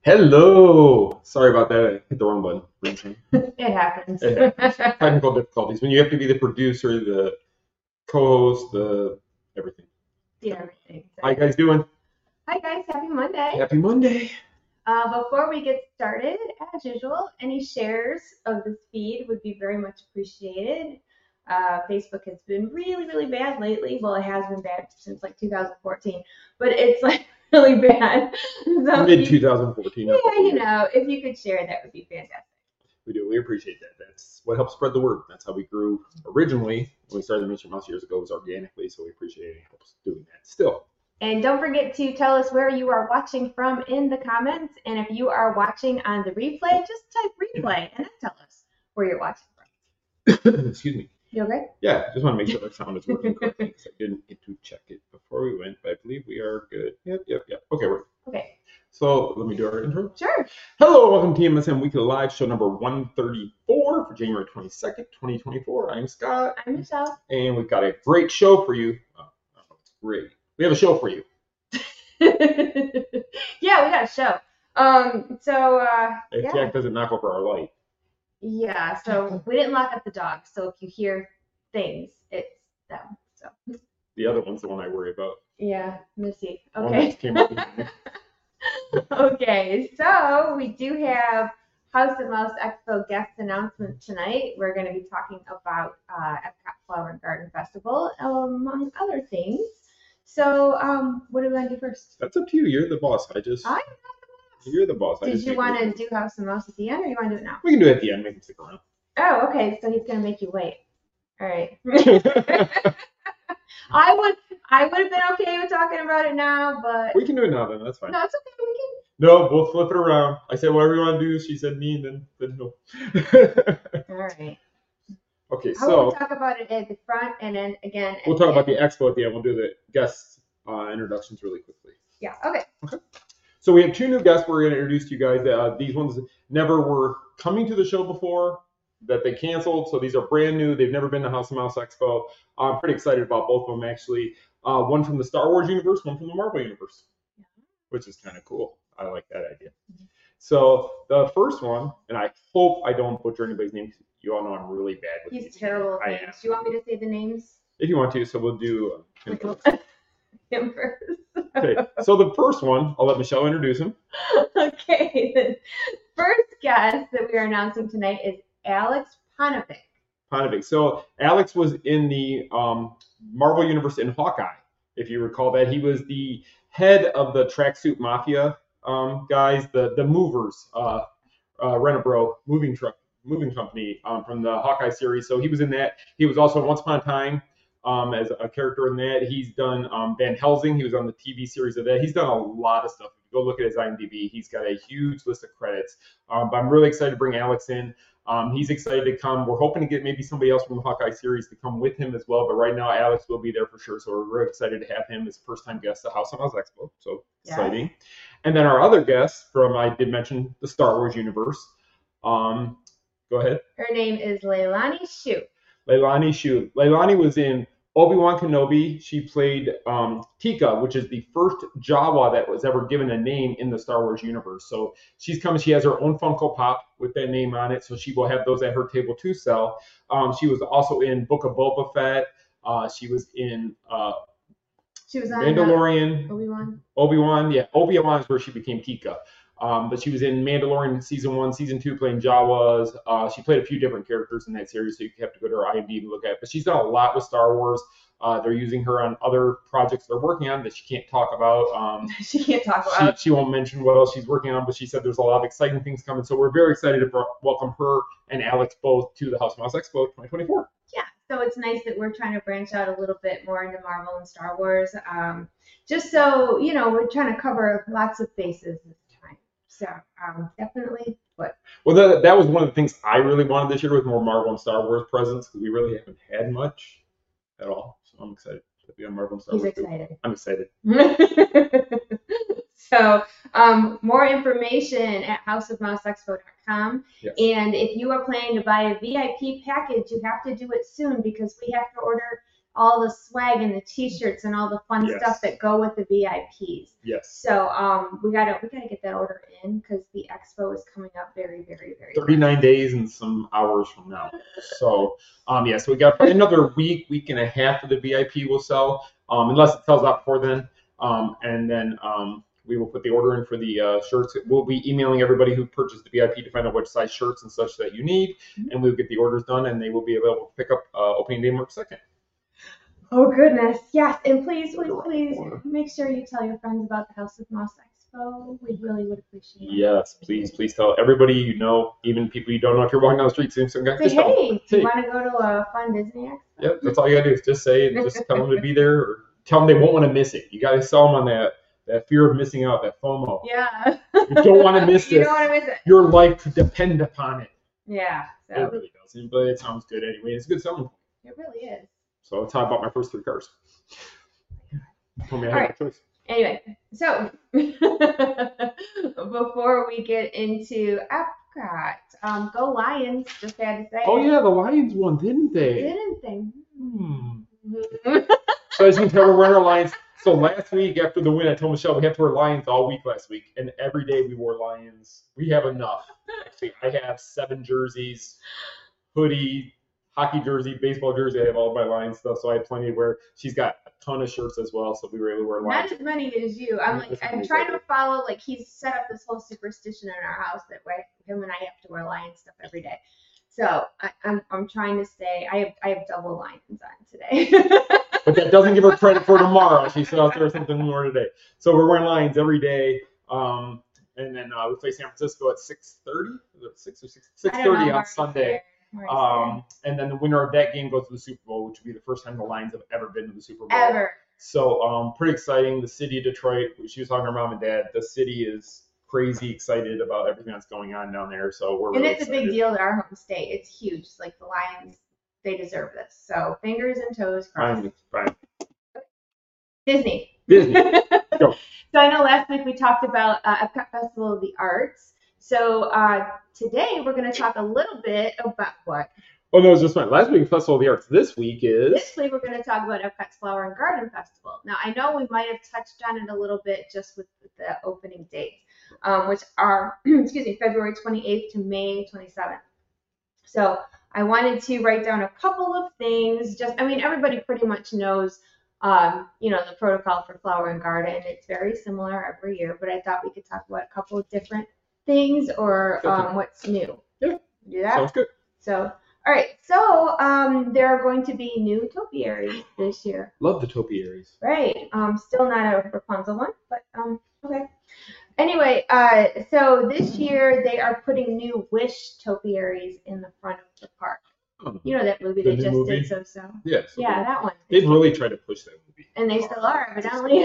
Hello. Sorry about that. I hit the wrong button. It happens. It happens. Technical difficulties. When you have to be the producer, the co-host, the everything. Yeah, everything. How you guys doing? Hi guys, happy Monday. Happy Monday. Before we get started, as usual, any shares of this feed would be very much appreciated. Facebook has been really, really bad lately. Well, it has been bad since like 2014, but it's like really bad. So Mid 2014. yeah, if you could share, that would be fantastic. We do. We appreciate that. That's what helps spread the word. That's how we grew originally when we started the Mystery Mouse years ago. Was organically, so we appreciate it. Helps doing that still. And don't forget to tell us where you are watching from in the comments. And if you are watching on the replay, just type replay and then tell us where you're watching from. Excuse me. You okay? Yeah, just want to make sure the sound is working correctly because I didn't get to check it before we went, but I believe we are good. Yep. Okay, we're okay. So let me do our intro. Sure. Hello, welcome to TMSM Weekly Live, show number 134 for January 22nd, 2024. I'm Scott. I'm Michelle. And we've got a great show for you. Oh, it's great. We have a show for you. Yeah, we got a show. If Jack doesn't knock over our light. Yeah, so we didn't lock up the dogs, so if you hear things, it's them. So the other one's the one I worry about. Yeah, Missy. Okay. Okay, so we do have House of Mouse Expo guest announcement tonight. We're going to be talking about Epcot Flower and Garden Festival, among other things. So, what are we going to do first? That's up to you. You're the boss. I'm not the boss. You're the boss. Did you want to do House of Mouse at the end, or you want to do it now? We can do it at the end. Make him stick around. Oh, okay. So he's going to make you wait. All right. I would have been okay with talking about it now, but we can do it now then. That's fine. No, it's okay. We can. No, we'll flip it around. I said whatever you want to do. She said me, and then no. All right. Okay, so we'll talk about it at the front, and then again. We'll talk about the expo at the end. We'll do the guest introductions really quickly. Yeah. Okay. So we have two new guests we're going to introduce to you guys. These ones never were coming to the show before, that they canceled. So these are brand new. They've never been to House of Mouse Expo. I'm pretty excited about both of them, actually. One from the Star Wars universe, one from the Marvel universe, which is kind of cool. I like that idea. Mm-hmm. So the first one, and I hope I don't butcher anybody's name. You all know I'm really bad with these terrible names. Do you want me to say the names? If you want to, so we'll do him first. Okay, so the first one, I'll let Michelle introduce him. Okay, the first guest that we are announcing tonight is Alex Paunovic. So Alex was in the Marvel Universe in Hawkeye. If you recall that, he was the head of the Tracksuit Mafia guys, the movers, Rent-A-Bro moving company from the Hawkeye series. So he was in that. He was also Once Upon a Time as a character in that. He's done Van Helsing. He was on the TV series of that. He's done a lot of stuff. If you go look at his IMDb, he's got a huge list of credits. But I'm really excited to bring Alex in. He's excited to come. We're hoping to get maybe somebody else from the Hawkeye series to come with him as well. But right now, Alex will be there for sure. So we're really excited to have him as first-time guest at House of Mouse Expo. So exciting. And then our other guest from, I did mention, the Star Wars universe. Go ahead. Her name is Leilani Shu. Leilani was in Obi-Wan Kenobi. She played Tika, which is the first Jawa that was ever given a name in the Star Wars universe. So she's coming. She has her own Funko Pop with that name on it. So she will have those at her table to sell. She was also in Book of Boba Fett. She was in Mandalorian. Obi-Wan. Yeah, Obi-Wan is where she became Tika. But she was in Mandalorian season 1, season 2, playing Jawas. She played a few different characters in that series, so you have to go to her IMDb and look at it. But she's done a lot with Star Wars. They're using her on other projects they're working on that she can't talk about. She can't talk about. She won't mention what else she's working on, but she said there's a lot of exciting things coming. So we're very excited to welcome her and Alex both to the House of Mouse Expo 2024. Yeah, so it's nice that we're trying to branch out a little bit more into Marvel and Star Wars. Just so, we're trying to cover lots of bases. So definitely what. Well, that was one of the things I really wanted this year with more Marvel and Star Wars presence, because we really haven't had much at all. So I'm excited to be on Marvel and Star Wars. He's excited. I'm excited. So more information at houseofmouseexpo.com. Yes. And if you are planning to buy a VIP package, you have to do it soon because we have to order all the swag and the T-shirts and all the fun stuff that go with the VIPs. Yes. So we gotta get that order in because the expo is coming up very, very, very. 39 days and some hours from now. So so we got probably another week and a half of the VIP will sell, unless it sells out before then. And then we will put the order in for the shirts. We'll be emailing everybody who purchased the VIP to find out what size shirts and such that you need, and we'll get the orders done, and they will be available to pick up opening day March 2nd. Oh goodness, yes, and please make sure you tell your friends about the House of Moss Expo. We really would appreciate it. Yes, please tell everybody you know, even people you don't know. If you're walking down the street, seeing some guy, say, hey, do you want to go to a fun Disney Expo? Yep, that's all you gotta do is just say, just tell them to be there, or tell them they won't want to miss it. You gotta sell them on that fear of missing out, that FOMO. Yeah. You don't want to miss this. You don't want to miss it. Your life could depend upon it. Yeah. So. It really doesn't, but it sounds good anyway. It's a good selling point. It really is. So that's how I bought my first 3 cars. Told me I had no choice. Anyway, so before we get into Epcot, go Lions, just had to say. Oh yeah, the Lions won, didn't they? Didn't they? So as you can tell, we're wearing our Lions. So last week after the win, I told Michelle we have to wear Lions all week last week, and every day we wore Lions. We have enough. Actually, I have 7 jerseys, hoodie, hockey jersey, baseball jersey. I have all of my Lions stuff, so I have plenty to wear. She's got a ton of shirts as well, so we were able to wear Lions. Not as many as you. I'm trying to follow, he's set up this whole superstition in our house that him and I have to wear Lions stuff every day. So I'm trying to stay. I have double Lions on today. But that doesn't give her credit for tomorrow. She said I'll throw something more today. So we're wearing Lions every day. And then we play San Francisco at 6:30. Is it 6 or 6:30 on Sunday. And then the winner of that game goes to the Super Bowl, which would be the first time the Lions have ever been to the Super Bowl. Ever. So pretty exciting. The city of Detroit, she was talking to her mom and dad. The city is crazy excited about everything that's going on down there. So we're really excited. And it's a big deal to our home state. It's huge. It's like the Lions, they deserve this. So fingers and toes crossed. Fine. Disney. Go. So I know last week we talked about Epcot Festival of the Arts. So today we're going to talk a little bit about what? Oh, no, it's just fine. Last week, Festival of the Arts. This week we're going to talk about Epcot's Flower and Garden Festival. Now, I know we might have touched on it a little bit just with the opening dates, which are, February 28th to May 27th. So I wanted to write down a couple of things. Everybody pretty much knows, the protocol for Flower and Garden. It's very similar every year, but I thought we could talk about a couple of different things or what's new. Yeah. Do that? Sounds good. So, all right. So there are going to be new topiaries this year. Love the topiaries. Right. Still not a Rapunzel one, but okay. Anyway, so this year they are putting new Wish topiaries in the front of the park. Oh. You know that movie they just movie? Did so. Yes. Yeah, that one. They've really tried to push that movie. And they still are, evidently.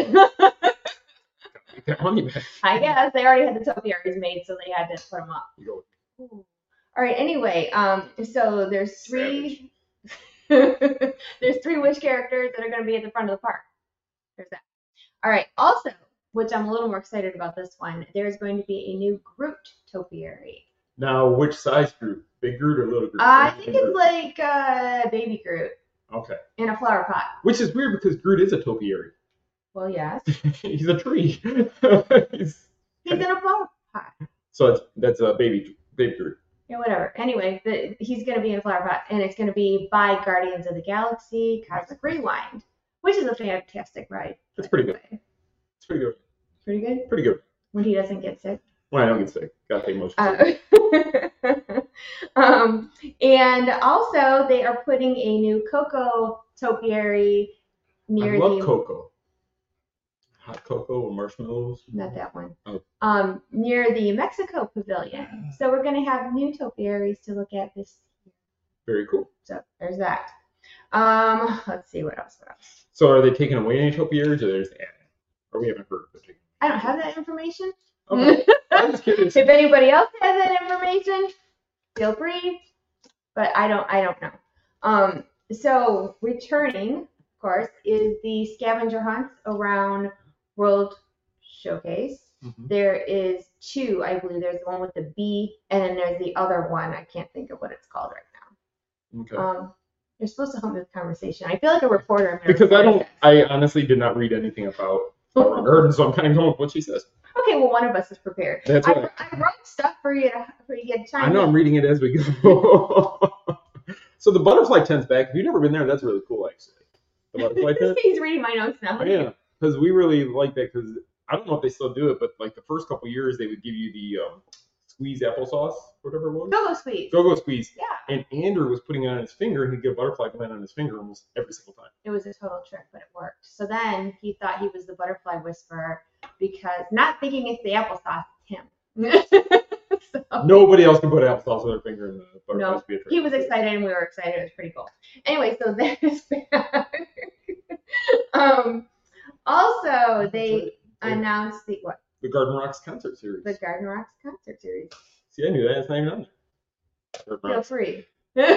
That money back. I guess they already had the topiaries made, so they had to put them up. All right. Anyway, so there's 3 there's 3 Wish characters that are going to be at the front of the park. There's that. All right. Also, which I'm a little more excited about this one, there's going to be a new Groot topiary. Now, which size Groot? Big Groot or little Groot? I think it's like baby Groot. Okay. In a flower pot. Which is weird because Groot is a topiary. Well, yes. He's a tree. He's in a flower pot. So that's a baby Groot. Yeah, whatever. Anyway, he's going to be in a flower pot, and it's going to be by Guardians of the Galaxy Cosmic Rewind, which is a fantastic ride. It's pretty good. It's pretty good. Pretty good? Pretty good. When he doesn't get sick? When I don't get sick. Gotta take motion. And also, they are putting a new Coco topiary near I love Coco. Hot cocoa or marshmallows? Not that one. Oh. Near the Mexico Pavilion. So we're going to have new topiaries to look at this year. Very cool. So there's that. Let's see what else. So are they taking away any topiaries, or they're just adding? Or we haven't heard of it. I don't have that information. Okay. I'm just curious. If anybody else has that information, feel free. But I don't know. So returning, of course, is the scavenger hunts around World Showcase. Mm-hmm. There is 2, I believe. There's the one with the bee, and then there's the other one. I can't think of what it's called right now. Okay. You're supposed to help me with conversation. I feel like a reporter. Because I honestly did not read anything about Flower Garden, so I'm kind of going with what she says. Okay, well, one of us is prepared. That's right. I wrote stuff for you to chime in. I know I'm reading it as we go. So the butterfly tent's back. If you've never been there, that's really cool, actually. The butterfly tent. He's reading my notes now. Oh, yeah, because we really like that. Because I don't know if they still do it, but like the first couple years, they would give you the squeeze applesauce, whatever it was. Go-Go Squeeze. Go-Go Squeeze. Yeah. And Andrew was putting it on his finger, and he'd get a butterfly come in on his finger almost every single time. It was a total trick, but it worked. So then he thought he was the butterfly whisperer because not thinking it's the applesauce, it's him. So, nobody else can put applesauce on their finger in the butterfly. No, he was excited and we were excited. It was pretty cool. Anyway, so that is back. Also, they announced the what? The Garden Rocks concert series. The Garden Rocks concert series. See, I knew that. It's not even on there. Feel free.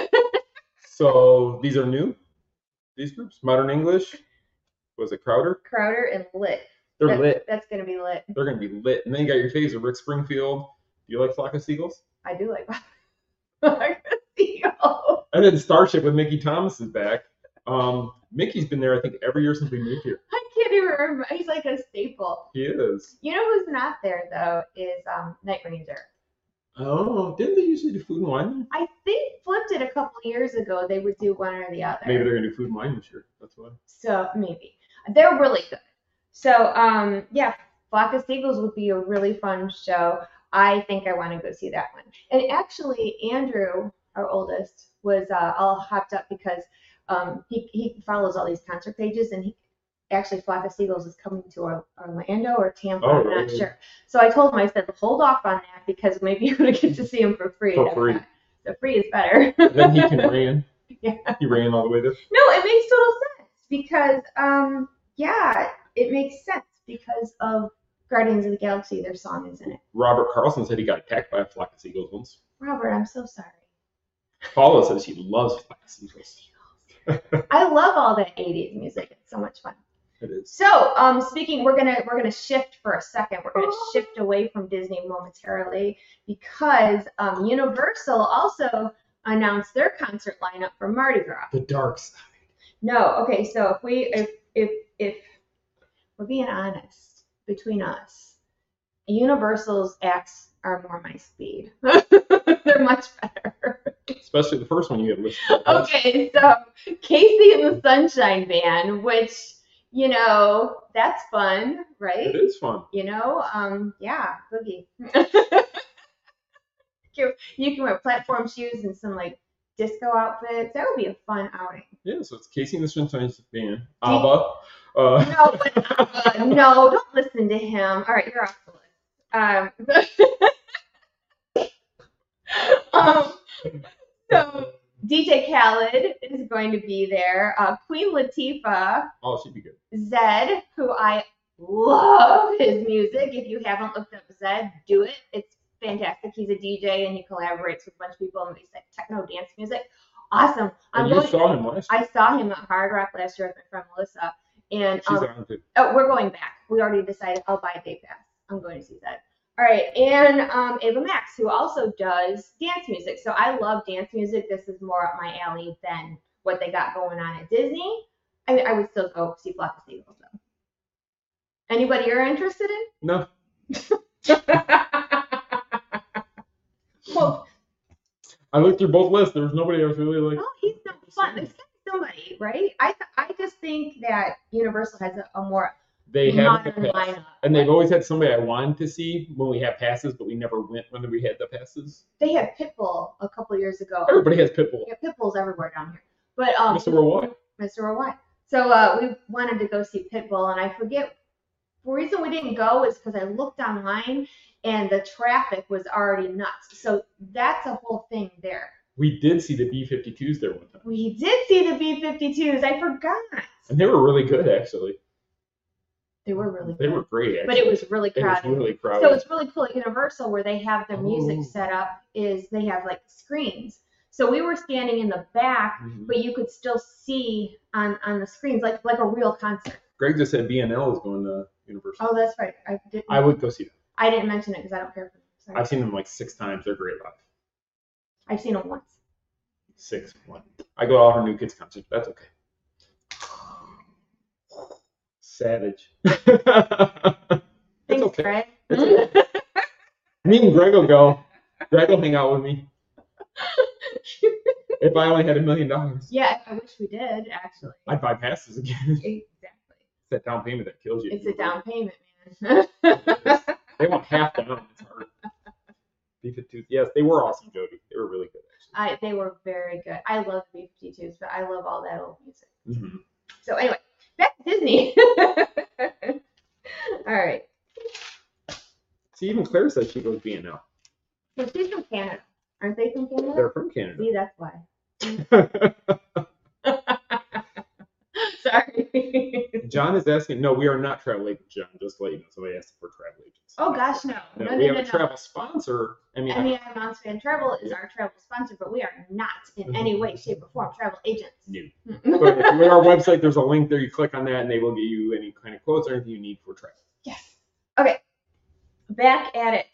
So these are new. These groups, Modern English. Was it Crowder? Crowder and Lit. They're lit. That's gonna be lit. They're gonna be lit. And then you got your faves of Rick Springfield. Do you like Flock of Seagulls? I do like Flock of Seagulls. And then Starship with Mickey Thomas is back. Mickey's been there, I think, every year since we moved here. I can't even remember. He's like a staple. He is. You know who's not there though is Night Ranger. Oh, didn't they usually do Food and Wine? I think flipped it a couple of years ago. They would do one or the other. Maybe they're gonna do Food and Wine this year. That's why. So maybe they're really good. So yeah, Flock of Seagulls would be a really fun show. I think I want to go see that one. And actually, Andrew, our oldest, was all hopped up because he follows all these concert pages, and he actually Flock of Seagulls is coming to Orlando or Tampa. I'm not sure. So I told him, I said, hold off on that because maybe you're gonna get to see him for free. For free. The free is better. Then he can ran. Yeah. He ran all the way there. No, it makes total sense because yeah, it makes sense because of Guardians of the Galaxy. Their song is in it. Robert Carlson said he got attacked by a flock of seagulls once. Robert, I'm so sorry. Paula says she loves flock of seagulls. I love all that 80s music. It's so much fun. It is. So, speaking, we're gonna shift for a second. We're gonna shift away from Disney momentarily because Universal also announced their concert lineup for Mardi Gras. The dark side. No, okay. So if we're being honest between us, Universal's acts are more my speed. They're much better. Especially the first one you had listed. Okay, so Casey and the Sunshine Band, which, you know, that's fun, right? It is fun. You know, yeah, boogie. You can wear platform shoes and some like disco outfits. That would be a fun outing. Yeah, so it's Casey and the Sunshine Band. ABBA. No, but no, don't listen to him. All right, you're off the list. So DJ Khaled is going to be there. Queen Latifah. Oh, she'd be good. Zed, who I love his music. If you haven't looked up Zed, do it. It's fantastic. He's a DJ and he collaborates with a bunch of people and makes like techno dance music. Awesome. You saw him last year. I saw him at Hard Rock last year with my friend Melissa. And she's on too. Oh, we're going back. We already decided I'll buy a day pass. I'm going to see Zed. All right, and Ava Max, who also does dance music. So I love dance music. This is more up my alley than what they got going on at Disney. I mean, I would still go see Flock of Seagulls, though. Anybody you're interested in? No. Well, I looked through both lists. There was nobody I was really like. Oh, he's not fun. There's got to be somebody, right? I just think that Universal has a more they have modern lineup. And they've always had somebody I wanted to see when we had passes, but we never went when we had the passes. They had Pitbull a couple years ago. Everybody has Pitbull. Yeah, Pitbull's everywhere down here. But Mr. Worldwide. Mr. Worldwide. So we wanted to go see Pitbull, and I forget the reason we didn't go is because I looked online and the traffic was already nuts. So that's a whole thing there. We did see the B-52s there one time. We did see the B-52s. I forgot. And they were really good, actually. They were really good. They were great, actually. But it was really crowded. It was really crowded. So it's really cool at Universal where they have their music set up is they have like screens. So we were standing in the back, but you could still see on the screens like a real concert. Greg just said BNL is going to Universal. Oh, that's right. I would go see them. I didn't mention it because I don't care for them. Sorry. I've seen them like 6 times. They're great live. I've seen them once. 6-1. I go to all her New Kids concerts. That's okay. Savage. It's Thanks, okay. Greg. It's okay. Me and Greg will go. Greg will hang out with me. If I only had $1 million. Yeah, I wish we did, actually. I'd buy passes again. Exactly. It's that down payment that kills you. It's a down payment, man. They want half down. It's hard. B-52s. Yes, they were awesome, Jody. They were really good, actually. They were very good. I love the B-52s, but I love all that old music. Mm-hmm. So anyway, back to Disney. All right. See, even Claire says she goes B&L. So she's from Canada. Aren't they from Canada? They're from Canada. See, that's why. Sorry. John is asking. No, we are not travel agents, John. Just to let you know. Somebody asked for travel agents. Oh gosh, no. No, we have a travel sponsor. MEI Mounts Fan Travel is our travel sponsor, but we are not in any way, shape, or form travel agents. No. But if you go to our website, there's a link there. You click on that, and they will give you any kind of quotes or anything you need for travel. Yes. Okay. Back at it.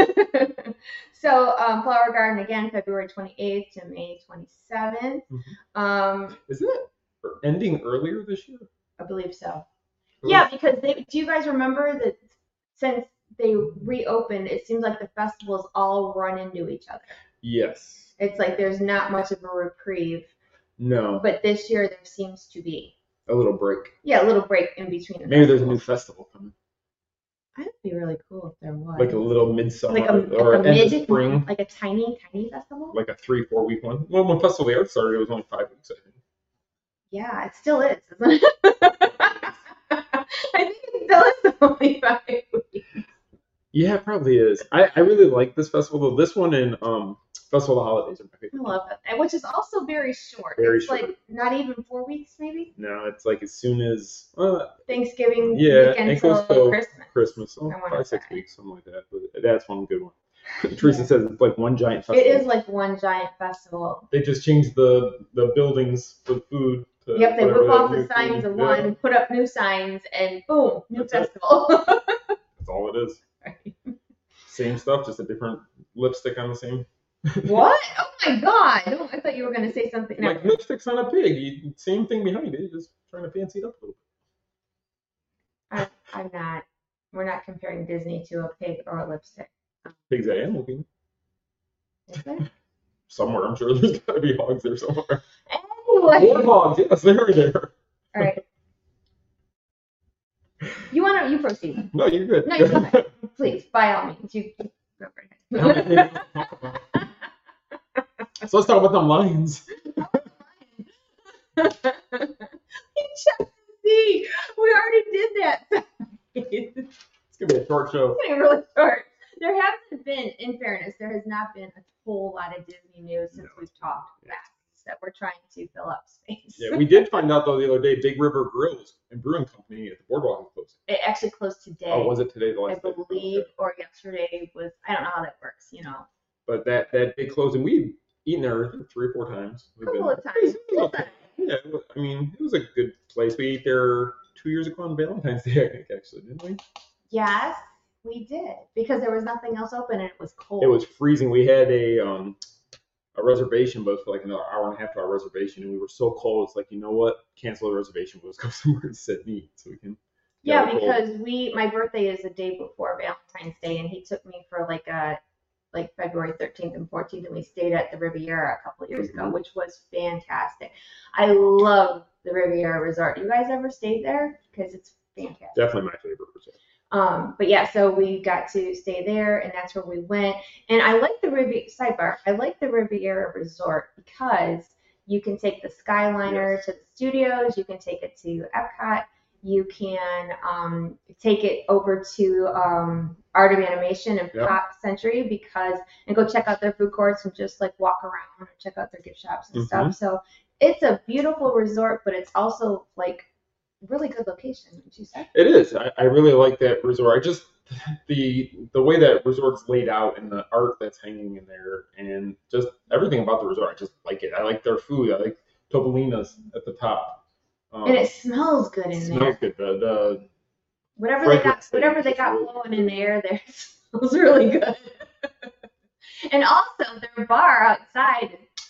So Flower Garden again, February 28th to May 27th. Mm-hmm. Is it ending earlier this year? I believe so. Yeah, because do you guys remember that since they reopened, it seems like the festivals all run into each other. Yes. It's like there's not much of a reprieve. No. But this year there seems to be. A little break. Yeah, a little break in between. Maybe there's a new festival coming. That'd be really cool if there was. Like a little midsummer or end of spring. Like a tiny festival? Like a 3-4 week one. Well, when Festival of the Arts started, it was only 5 weeks, I think. Yeah, it still is, isn't it? I think it still is only 5 weeks. Yeah, it probably is. I really like this festival, though. This one and Festival of the Holidays are my favorite. I love it. Which is also very short. Very it's short. Like not even 4 weeks, maybe? No, it's like as soon as Thanksgiving weekend it goes till Christmas. Christmas. 5-6 weeks, something like that. But that's one good one. Teresa says it's like one giant festival. It is like one giant festival. They just changed the buildings for food. Yep, they whip off the signs of one, put up new signs, and boom, new festival. That's all it is. Right. Same stuff, just a different lipstick on the same. What? Oh my God! Oh, I thought you were going to say something. Like lipsticks on a pig. Same thing behind it, just trying to fancy it up a little bit. I'm not. We're not comparing Disney to a pig or a lipstick. Pigs I am looking. Is there? Somewhere, I'm sure there's got to be hogs there somewhere. Anyway. Warthogs, yes, they're there. All right. You proceed. No, you're good. No, you're fine. Please, by all means, you go right ahead. So let's talk about them lions. Check to see. We already did that. It's gonna be a short show. It's getting really short. There hasn't been, in fairness, there has not been a whole lot of Disney news since we've talked last. That we're trying to fill up space. Yeah, we did find out though the other day, Big River Grills and Brewing Company at the Boardwalk is closing. It actually closed today. Oh, was it today? The last I believe, or yesterday was. I don't know how that works, But that big closing, we've eaten there 3 or 4 times. A couple of times. Okay. Yeah, I mean, it was a good place. We ate there 2 years ago on Valentine's Day, I think, actually, didn't we? Yes, we did, because there was nothing else open and it was cold. It was freezing. We had a reservation, but for like another hour and a half to our reservation, and we were so cold. It's like, you know what? Cancel the reservation. We'll just go somewhere and sit and eat, so we can. Yeah, because my birthday is the day before Valentine's Day, and he took me for like February 13th and 14th, and we stayed at the Riviera a couple of years ago, which was fantastic. I love the Riviera Resort. You guys ever stayed there? Because it's fantastic. Definitely my favorite resort. But yeah, so we got to stay there, and that's where we went. And I like the Riviera Resort because you can take the Skyliner to the studios, you can take it to Epcot, you can take it over to Art of Animation and Pop Century and go check out their food courts and just like walk around and check out their gift shops and stuff. So it's a beautiful resort, but it's also like really good location, would you say? It is. I really like that resort. I just the way that resort's laid out and the art that's hanging in there and just everything about the resort. I just like it. I like their food. I like Topolino's at the top. And it smells good in there. Smells good. The whatever they got blowing in the air there smells really good. And also their bar outside is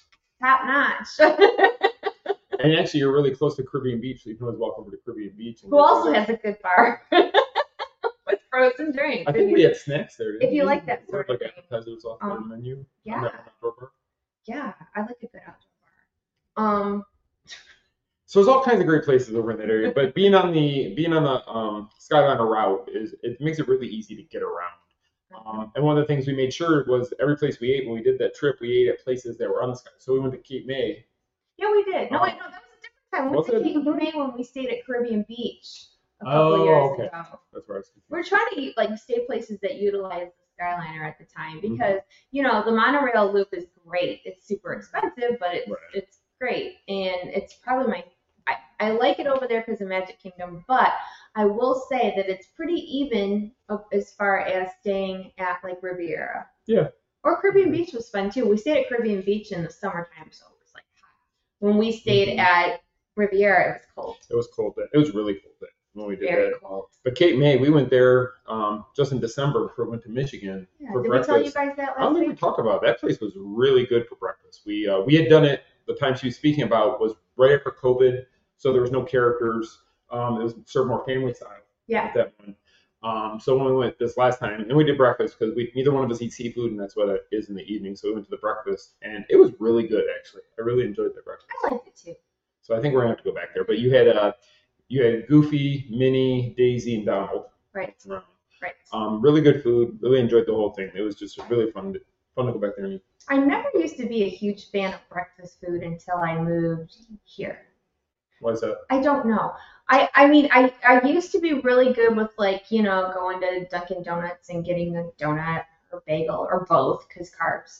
top notch. And actually, you're really close to Caribbean Beach, so you can always walk over to Caribbean Beach. Who also has a good bar with frozen drinks. I think we had snacks there. If you like that sort of like thing. appetizers off the menu. Yeah. On that outdoor bar. Yeah, I like a good outdoor bar. So there's all kinds of great places over in that area, but being on the Skyliner route it makes it really easy to get around. And one of the things we made sure was every place we ate when we did that trip, we ate at places that were on the sky. So we went to Cape May. Yeah, we did. No, wait, no, that was a different time. We went to Cape May when we stayed at Caribbean Beach a couple years ago. That's right. We're trying to stay places that utilize the Skyliner at the time because the monorail loop is great. It's super expensive, but it's great, and it's probably I like it over there because of Magic Kingdom, but I will say that it's pretty even as far as staying at like Riviera. Yeah. Or Caribbean Beach was fun too. We stayed at Caribbean Beach in the summertime, so it was like hot. When we stayed at Riviera, it was cold. It was cold then. It was really cold then when we did Very that. Cold. But Cape May, we went there just in December before we went to Michigan for did breakfast. we tell you guys that last I don't think we talked about it. That place was really good for breakfast. We had done it. The time she was speaking about was right after COVID, so there was no characters. It was served more family style. Yeah. At that one. So when we went this last time, and we did breakfast because neither one of us eat seafood, and that's what it is in the evening. So we went to the breakfast, and it was really good actually. I really enjoyed the breakfast. I liked it too. So I think we're gonna have to go back there. But you had Goofy, Minnie, Daisy, and Donald. Right. Right. Really good food. Really enjoyed the whole thing. It was just really fun to go back there and eat. I never used to be a huge fan of breakfast food until I moved here. Why is that? I don't know. I mean, I used to be really good with going to Dunkin' Donuts and getting a donut or bagel or both because carbs.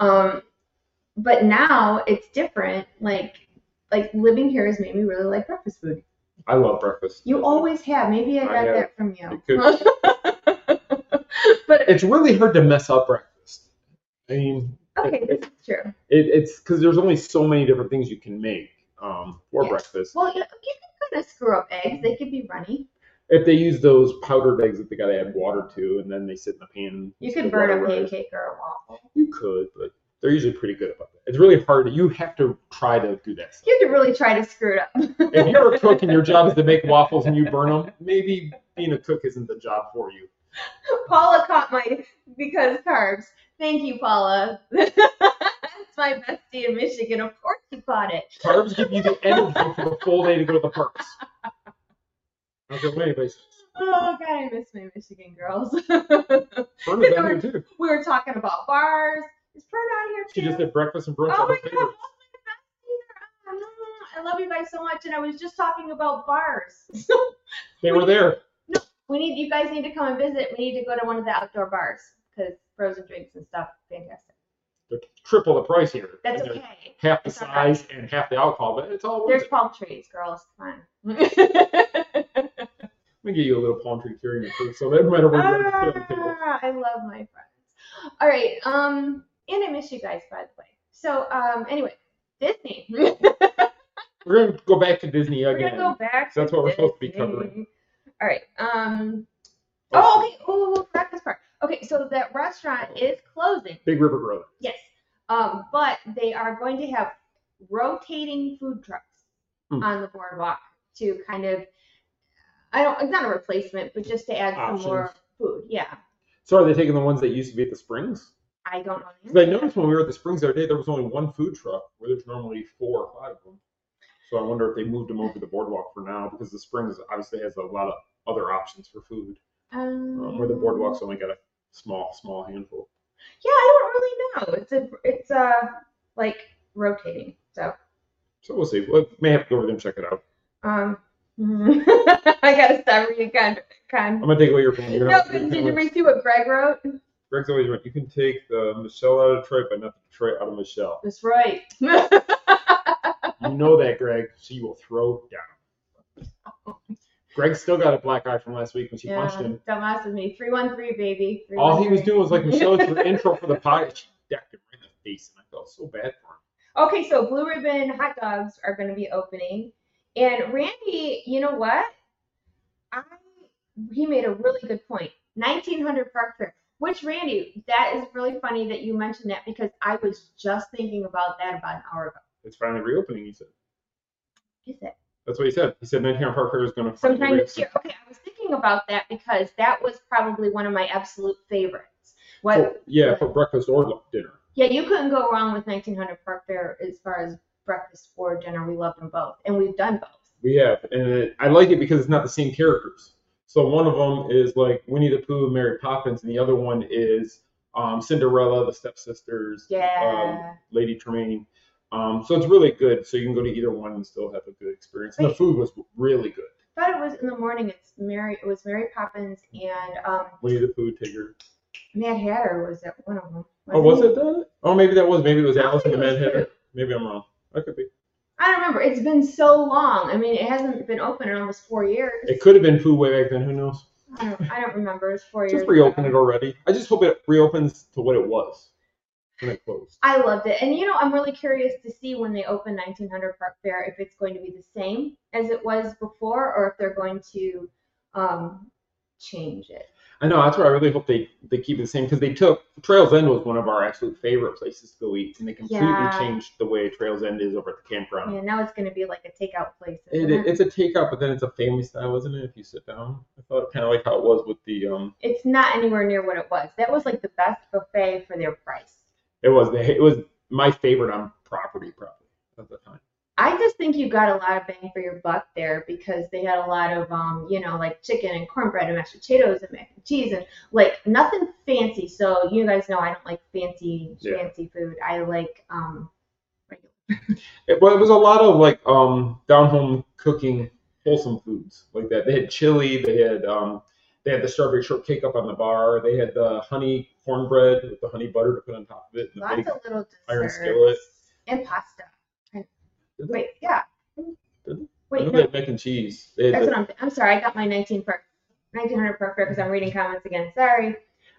But now it's different. Like living here has made me really like breakfast food. I love breakfast. You always have. Maybe I got that from you. But it's really hard to mess up breakfast. I mean, okay, this is true. It's because there's only so many different things you can make for breakfast. Well, you can kind of screw up eggs. They could be runny. If they use those powdered eggs that they gotta add water to, and then they sit in the pan. You could burn a pancake or a waffle. You could, but they're usually pretty good about that. It's really hard. You have to try to do that stuff. You have to really try to screw it up. If you're a cook and your job is to make waffles and you burn them, maybe being a cook isn't the job for you. Paula caught my because carbs. Thank you, Paula. That's my bestie in Michigan. Of course you caught it. Carbs give you the energy for the full day to go to the parks. Okay, wait. Oh, God, I miss my Michigan girls. Fern is out here, too. We were talking about bars. Is Fern out here, too? She just did breakfast and brunch. Oh, my God. Both my besties are on. I love you guys so much, and I was just talking about bars. They were there. No, you guys need to come and visit. We need to go to one of the outdoor bars because frozen drinks and stuff, fantastic. They're triple the price here. That's okay. Half the size and half the alcohol, but it's all worth There's it. palm trees, girls. Come on. Let me get you a little palm tree carrying your food, so that no matter where you're at the table. I love my friends. All right. And I miss you guys, by the way. So, anyway, Disney. We're gonna go back to Disney again. We're gonna go back. So that's what we're supposed to be covering. All right. Okay. Oh, forgot this part. Okay, so that restaurant is closing. Big River Grill. Yes. But they are going to have rotating food trucks on the boardwalk to kind of, it's not a replacement, but just to add some more food. Yeah. So are they taking the ones that used to be at the Springs? I don't know. Because I noticed when we were at the Springs the other day, there was only one food truck where there's normally 4 or 5 of them. So I wonder if they moved them over to the boardwalk for now, because the Springs obviously has a lot of other options for food, where the boardwalk's only got a small handful. Yeah, I don't really know. It's like rotating. So we'll see. We may have to go over there and check it out. I gotta stop reading. I'm gonna take away your phone. No, did you read through what Greg wrote? Greg's always right. You can take the Michelle out of Detroit, but not the Detroit out of Michelle. That's right. You know that, Greg. She will throw down. Greg still got a black eye from last week when she punched him. Don't mess with me. 313, baby. 313. All he was doing was like, Michelle, it's your intro for the podcast. She decked him right in the face, and I felt so bad for him. Okay, so Blue Ribbon hot dogs are going to be opening. And Randy, you know what? He made a really good point. 1900 Park Fair. Which, Randy, that is really funny that you mentioned that because I was just thinking about that about an hour ago. It's finally reopening, he said. Is it? That's what he said. He said Nottingham Park Fair is going to Sometime this year. Okay, I was thinking about that because that was probably one of my absolute favorites. For breakfast or dinner. Yeah, you couldn't go wrong with 1900 Park Fair as far as breakfast or dinner. We loved them both, and we've done both. We have, and I like it because it's not the same characters. So one of them is like Winnie the Pooh, Mary Poppins, and the other one is Cinderella, the stepsisters, Lady Tremaine. So it's really good. So you can go to either one and still have a good experience. And the food was really good. I thought it was in the morning. It was Mary Poppins and Winnie the Pooh, Tigger. Mad Hatter was at one of them. Was it that? Oh, maybe that was. Maybe it was Alice and the Mad Hatter. Maybe I'm wrong. That could be. I don't remember. It's been so long. I mean, it hasn't been open in almost 4 years. It could have been Pooh way back then. Who knows? I don't remember. It's 4 years. Just reopen it already. I just hope it reopens to what it was when it closed. I loved it. And, I'm really curious to see when they open 1900 Park Fair if it's going to be the same as it was before or if they're going to change it. I know. That's why I really hope they keep it the same because they took Trails End was one of our absolute favorite places to go eat, and they completely changed the way Trails End is over at the campground. Yeah, now it's going to be like a takeout place. It's a takeout, but then it's a family style, isn't it? If you sit down, I thought kind of like how it was with the. It's not anywhere near what it was. That was like the best buffet for their price. It was my favorite on property probably at the time. I just think you got a lot of bang for your buck there because they had a lot of, like chicken and cornbread and mashed potatoes and mac and cheese and like nothing fancy. So you guys know I don't like fancy food. I like regular. It was a lot of like down home cooking, wholesome foods like that. They had chili. They had the strawberry shortcake up on the bar. They had the honey cornbread with the honey butter to put on top of it. And lots of little desserts. Iron skillet and pasta. Wait, yeah. Wait, no. They had mac and cheese. That's what I'm sorry. I got my 1900 Park Fair because I'm reading comments again. Sorry.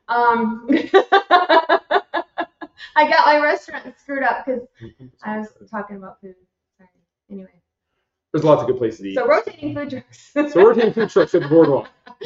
I got my restaurant screwed up because I was talking about food. Sorry. Anyway. There's lots of good places to eat. So rotating food trucks. At the boardwalk.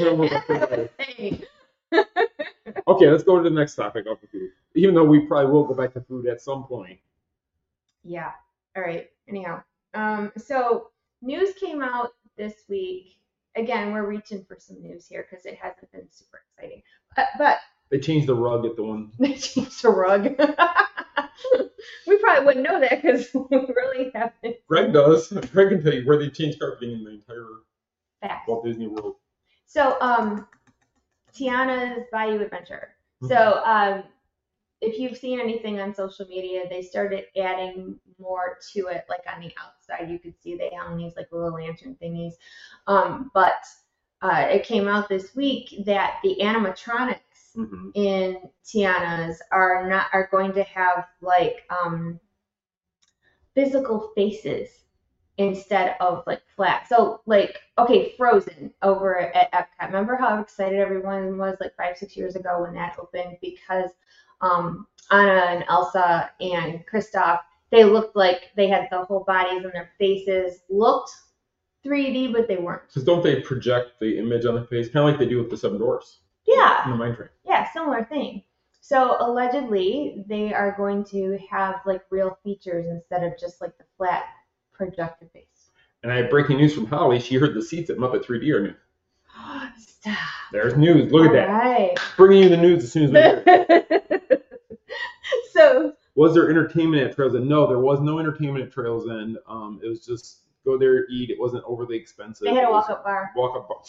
Okay, let's go to the next topic of the food. Even though we probably will go back to food at some point. Yeah. All right. Anyhow, so news came out this week. Again, we're reaching for some news here because it hasn't been super exciting. But they changed the rug at the one. They changed the rug. We probably wouldn't know that because we really haven't. Greg does. Greg can tell you where they changed carpeting in the entire Walt Disney World. So, Tiana's Bayou Adventure. Mm-hmm. So, if you've seen anything on social media, they started adding more to it. Like on the outside, you could see they hung these like little lantern thingies. But it came out this week that the animatronics in Tiana's are going to have like physical faces instead of like flat. So like, okay, Frozen over at Epcot. Remember how excited everyone was like 5-6 years ago when that opened because Anna and Elsa and Kristoff, they looked like they had the whole bodies and their faces looked 3D, but they weren't. Because don't they project the image on the face, kind of like they do with the Seven Dwarfs? Yeah. In the Mine Train. Yeah, similar thing. So allegedly, they are going to have like real features instead of just like the flat projected face. And I have breaking news from Holly. She heard the seats at Muppet 3D are new. Stop. There's news. Look at that. Right. Bringing you the news as soon as we hear it. So. Was there entertainment at Trails End? No, there was no entertainment at Trails End. It was just go there, eat. It wasn't overly expensive. They had a walk-up bar. Walk-up bar.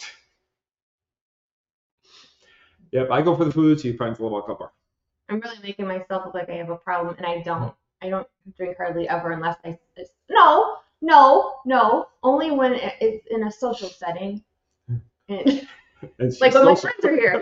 Yep, I go for the food. She finds a little walk-up bar. I'm really making myself look like I have a problem, and I don't. I don't drink hardly ever unless No. Only when it's in a social setting. And like when my friends are here.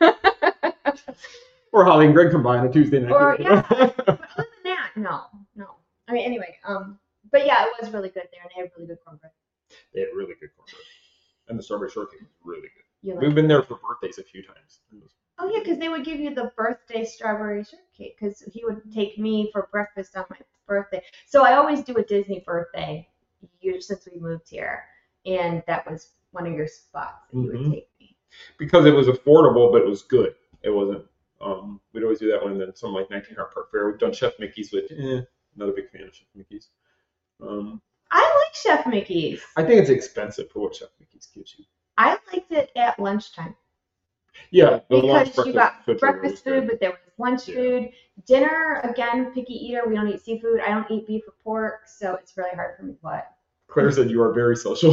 Or Holly and Greg combine a Tuesday night. Or, yeah. But other than that, no. I mean, anyway, but yeah, it was really good there, and they had really good cornbread. They had really good cornbread. And the strawberry shortcake was really good. Like We've been there for birthdays a few times. Oh, yeah, because they would give you the birthday strawberry shortcake because he would take me for breakfast on my birthday. So I always do a Disney birthday since we moved here, and that was one of your spots that you would take me. Because it was affordable, but it was good. It wasn't We'd always do that one, and then something like 1900 Park Fair. We've done Chef Mickey's, which not a big fan of Chef Mickey's. I like Chef Mickey's. I think it's expensive for what Chef Mickey's gives you. I liked it at lunchtime. Yeah, because you got breakfast food, but there was lunch food. Dinner, again, picky eater. We don't eat seafood. I don't eat beef or pork, so it's really hard for me to what. Claire said you are very social.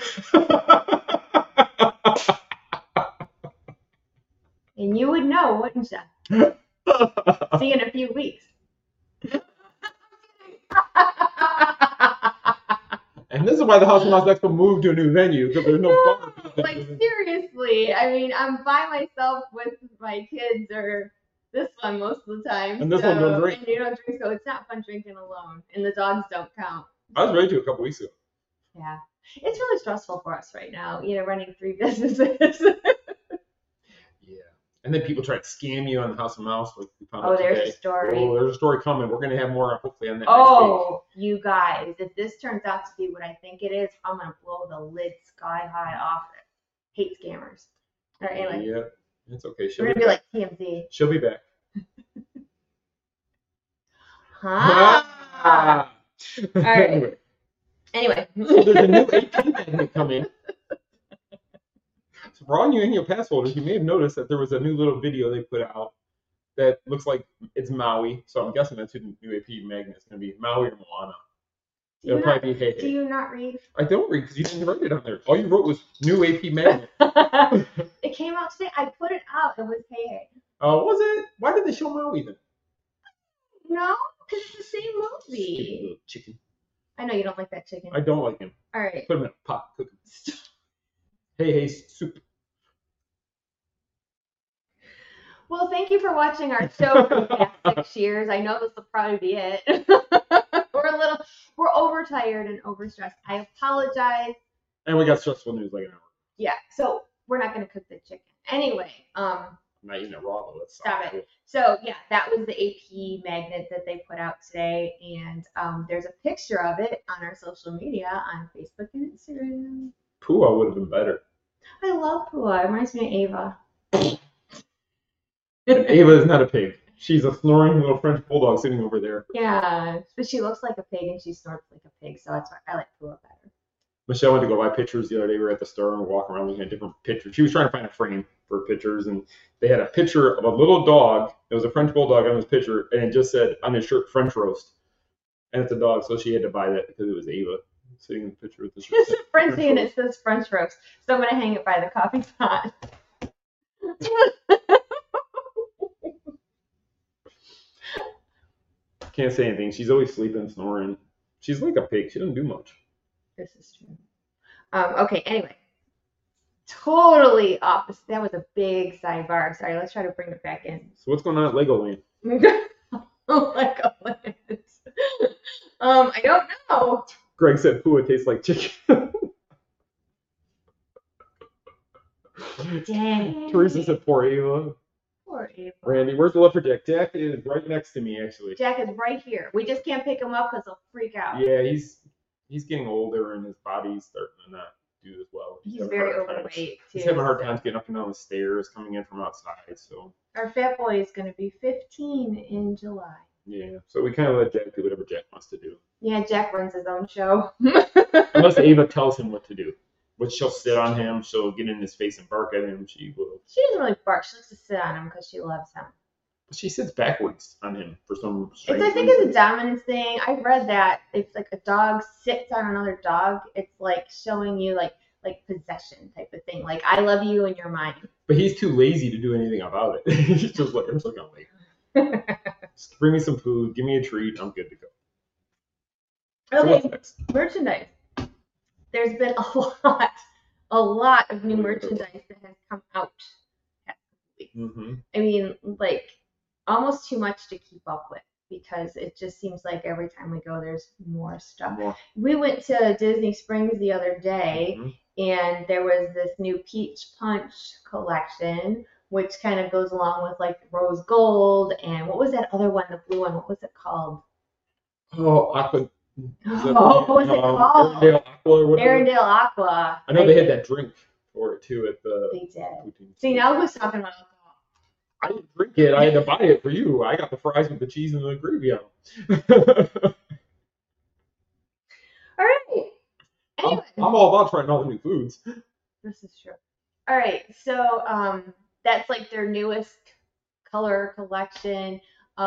And you would know, wouldn't you? See you in a few weeks. And this is why the House of Mouse Expo moved to a new venue, because there's no bar. Like, seriously. I mean, I'm by myself with my kids, or this one most of the time. And this one don't drink. And you don't drink, so it's not fun drinking alone. And the dogs don't count. I was ready to a couple weeks ago. Yeah. It's really stressful for us right now, running 3 businesses. Yeah. And then people try to scam you on the House of Mouse. Like we found out there's today. A story. Oh, there's a story coming. We're going to have more, hopefully, on that next week. You guys, if this turns out to be what I think it is, I'm going to blow the lid sky high off it. Hate scammers. All right, anyway. Yeah, it's okay. We're going to be like TMZ. She'll be back. All right. Anyway. So there's a new AP magnet coming. So for all you Annual Pass holders, you may have noticed that there was a new little video they put out that looks like it's Maui. So I'm guessing that's who the new AP magnet is going to be, Maui or Moana. It'll probably be Hey Hey. Do you not read? I don't read because you didn't write it on there. All you wrote was new AP magnet. It came out today. I put it out. It was Hey Hey. Oh, was it? Why did they show Maui then? No, because it's the same movie. Stupid little chicken. I know you don't like that chicken. I don't like him. All right. Put him in a pot, cook him. Hey Hey soup. Well, thank you for watching our show for the past 6 years. I know this will probably be it. We're overtired and overstressed. I apologize. And we got stressful news like an hour. Yeah, so we're not going to cook the chicken. Anyway, I'm not eating it raw though. Stop it. So yeah, that was the AP magnet that they put out today, and there's a picture of it on our social media on Facebook and Instagram. Pua would have been better. I love Pua. It reminds me of Ava. And Ava is not a pig. She's a snoring little French bulldog sitting over there. Yeah, but she looks like a pig and she snorts like a pig, so that's why I like Pua better. Michelle went to go buy pictures the other day. We were at the store and we were walking around looking at different pictures. She was trying to find a frame for pictures, and they had a picture of a little dog. It was a French bulldog on this picture, and it just said on his shirt, French roast. And it's a dog, so she had to buy that because it was Ava sitting in the picture with the shirt. It's Frenchie and it says French roast, so I'm going to hang it by the coffee pot. Can't say anything. She's always sleeping, snoring. She's like a pig. She doesn't do much. This is true. Okay, anyway. Totally opposite. That was a big sidebar. Sorry, let's try to bring it back in. So what's going on at Legoland? Legoland. I don't know. Greg said Pua tastes like chicken. Dang. Teresa said poor Ava. Poor Ava. Randy, where's the leopard Jack? Jack is right next to me, actually. Jack is right here. We just can't pick him up because he'll freak out. Yeah, he's getting older and his body's starting to not do as well. He's very overweight, too. He's having a hard time getting up and down the stairs, coming in from outside, so. Our fat boy is going to be 15 in July. Yeah, so we kind of let Jack do whatever Jack wants to do. Yeah, Jack runs his own show. Unless Ava tells him what to do. But she'll sit on him, she'll get in his face and bark at him, she will. She doesn't really bark, she likes to sit on him because she loves him. But she sits backwards on him for some strange reason. I think it's a dominance thing. I read that if like a dog sits on another dog, it's like showing you like possession type of thing. Like, I love you and you're mine. But he's too lazy to do anything about it. He's just like, I'm so gonna leave. Just bring me some food, give me a treat, I'm good to go. Okay, so what's next? Merchandise. There's been a lot of new merchandise that has come out. Mm-hmm. I mean, like, almost too much to keep up with because it just seems like every time we go, there's more stuff. We went to Disney Springs the other day, and there was this new Peach Punch collection, which kind of goes along with like rose gold and what was that other one, the blue one? What was it called? Oh, Aqua. What was it called? Arendelle Aqua or whatever. Arendelle Aqua. I know they had that drink for it too at the. They did. See, now who's talking about alcohol? I didn't drink it. I had to buy it for you. I got the fries with the cheese and the gravy on them. All right. Anyway, I'm all about trying all the new foods. this is true. All right, so that's like their newest color collection.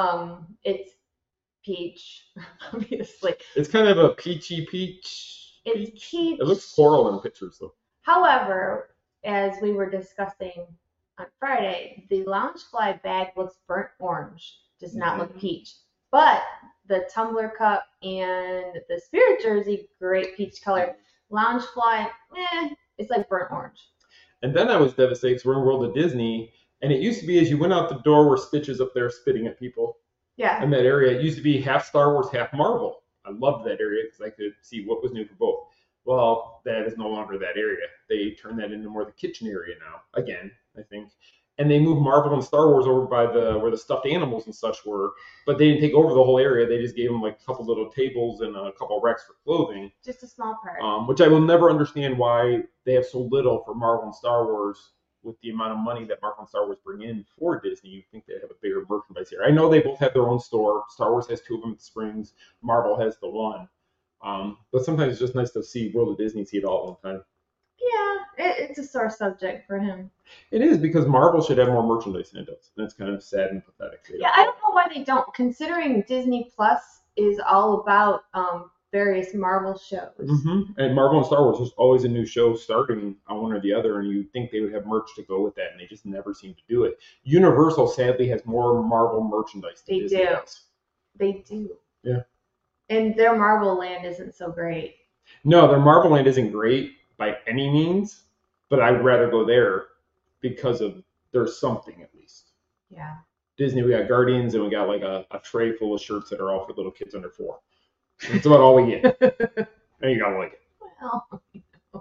It's peach, obviously. It's kind of a peachy peach. It's peach. It looks coral in the pictures though. However, as we were discussing on Friday, the Loungefly bag looks burnt orange, does not look peach. But the tumbler cup and the Spirit jersey, great peach color. Loungefly, it's like burnt orange. And then I was devastated because we're in World of Disney, and it used to be as you went out the door were Stitches up there spitting at people. Yeah. In that area, it used to be half Star Wars, half Marvel. I loved that area because I could see what was new for both. Well, that is no longer that area. They turned that into more the kitchen area now, again, I think. And they moved Marvel and Star Wars over by where the stuffed animals and such were, but they didn't take over the whole area. They just gave them like a couple little tables and a couple racks for clothing. Just a small part. Which I will never understand why they have so little for Marvel and Star Wars with the amount of money that Marvel and Star Wars bring in for Disney. You think they'd have a bigger merchandise here. I know they both have their own store. Star Wars has 2 of them at Springs. Marvel has the one. But sometimes it's just nice to see World of Disney, see it all at one time. Yeah, it's a sore subject for him. It is, because Marvel should have more merchandise than it does. And it's kind of sad and pathetic. Yeah, I don't know why they don't, considering Disney Plus is all about various Marvel shows. And Marvel and Star Wars, there's always a new show starting on one or the other, and you'd think they would have merch to go with that, and they just never seem to do it. Universal, sadly, has more Marvel merchandise than Disney does. They do. Yeah. And their Marvel Land isn't so great. No, their Marvel Land isn't great by any means, but I'd rather go there because of there's something at least. Yeah. Disney, we got Guardians, and we got like a tray full of shirts that are all for little kids under 4. That's about all we get. And you gotta like it.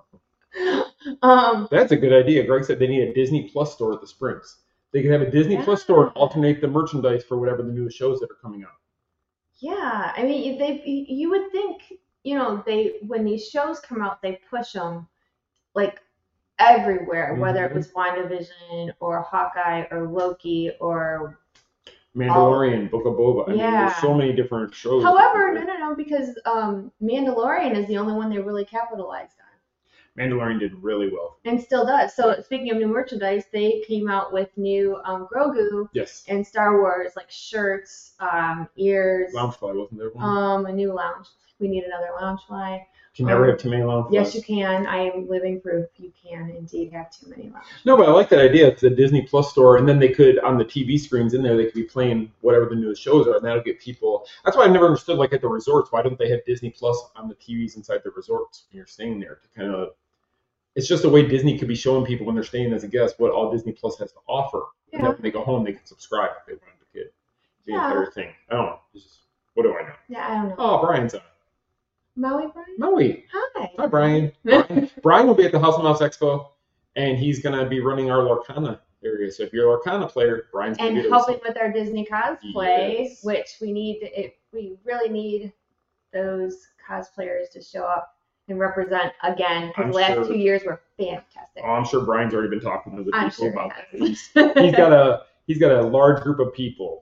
Well, that's a good idea. Greg said they need a Disney Plus store at the Springs. They could have a Disney Plus store and alternate the merchandise for whatever the newest shows that are coming out. Yeah, I mean, you would think, when these shows come out, they push them like everywhere, whether it was WandaVision or Hawkeye or Loki or Mandalorian, Book of Boba. I mean, there's so many different shows. However, no, because Mandalorian is the only one they really capitalized on. Mandalorian did really well. And still does. So speaking of new merchandise, they came out with new Grogu and Star Wars, like shirts, ears. Loungefly, wasn't there one? A new lounge. We need another Loungefly. You can never have too many Loungeflies. Yes, you can. I am living proof you can indeed have too many Loungeflies. No, but I like that idea. It's a Disney Plus store, and then they could, on the TV screens in there, they could be playing whatever the newest shows are, and that'll get people. That's why I've never understood, like at the resorts, why don't they have Disney Plus on the TVs inside the resorts when you're staying there to kind of. It's just a way Disney could be showing people when they're staying as a guest what all Disney Plus has to offer. Yeah. And then when they go home, they can subscribe if they want the kid. The entire thing. I don't know. It's just, what do I know? Yeah, I don't know. Oh, Brian's on. Maui Brian? Maui. Hi. Hi, Brian. Brian will be at the House of Mouse Expo, and he's going to be running our Lorcana area. So if you're a Lorcana player, Brian's going to be there. And helping with our Disney cosplay, which we really need those cosplayers to show up and represent again, because the last 2 years were fantastic. Oh, I'm sure Brian's already been talking to the people about that. He's got a large group of people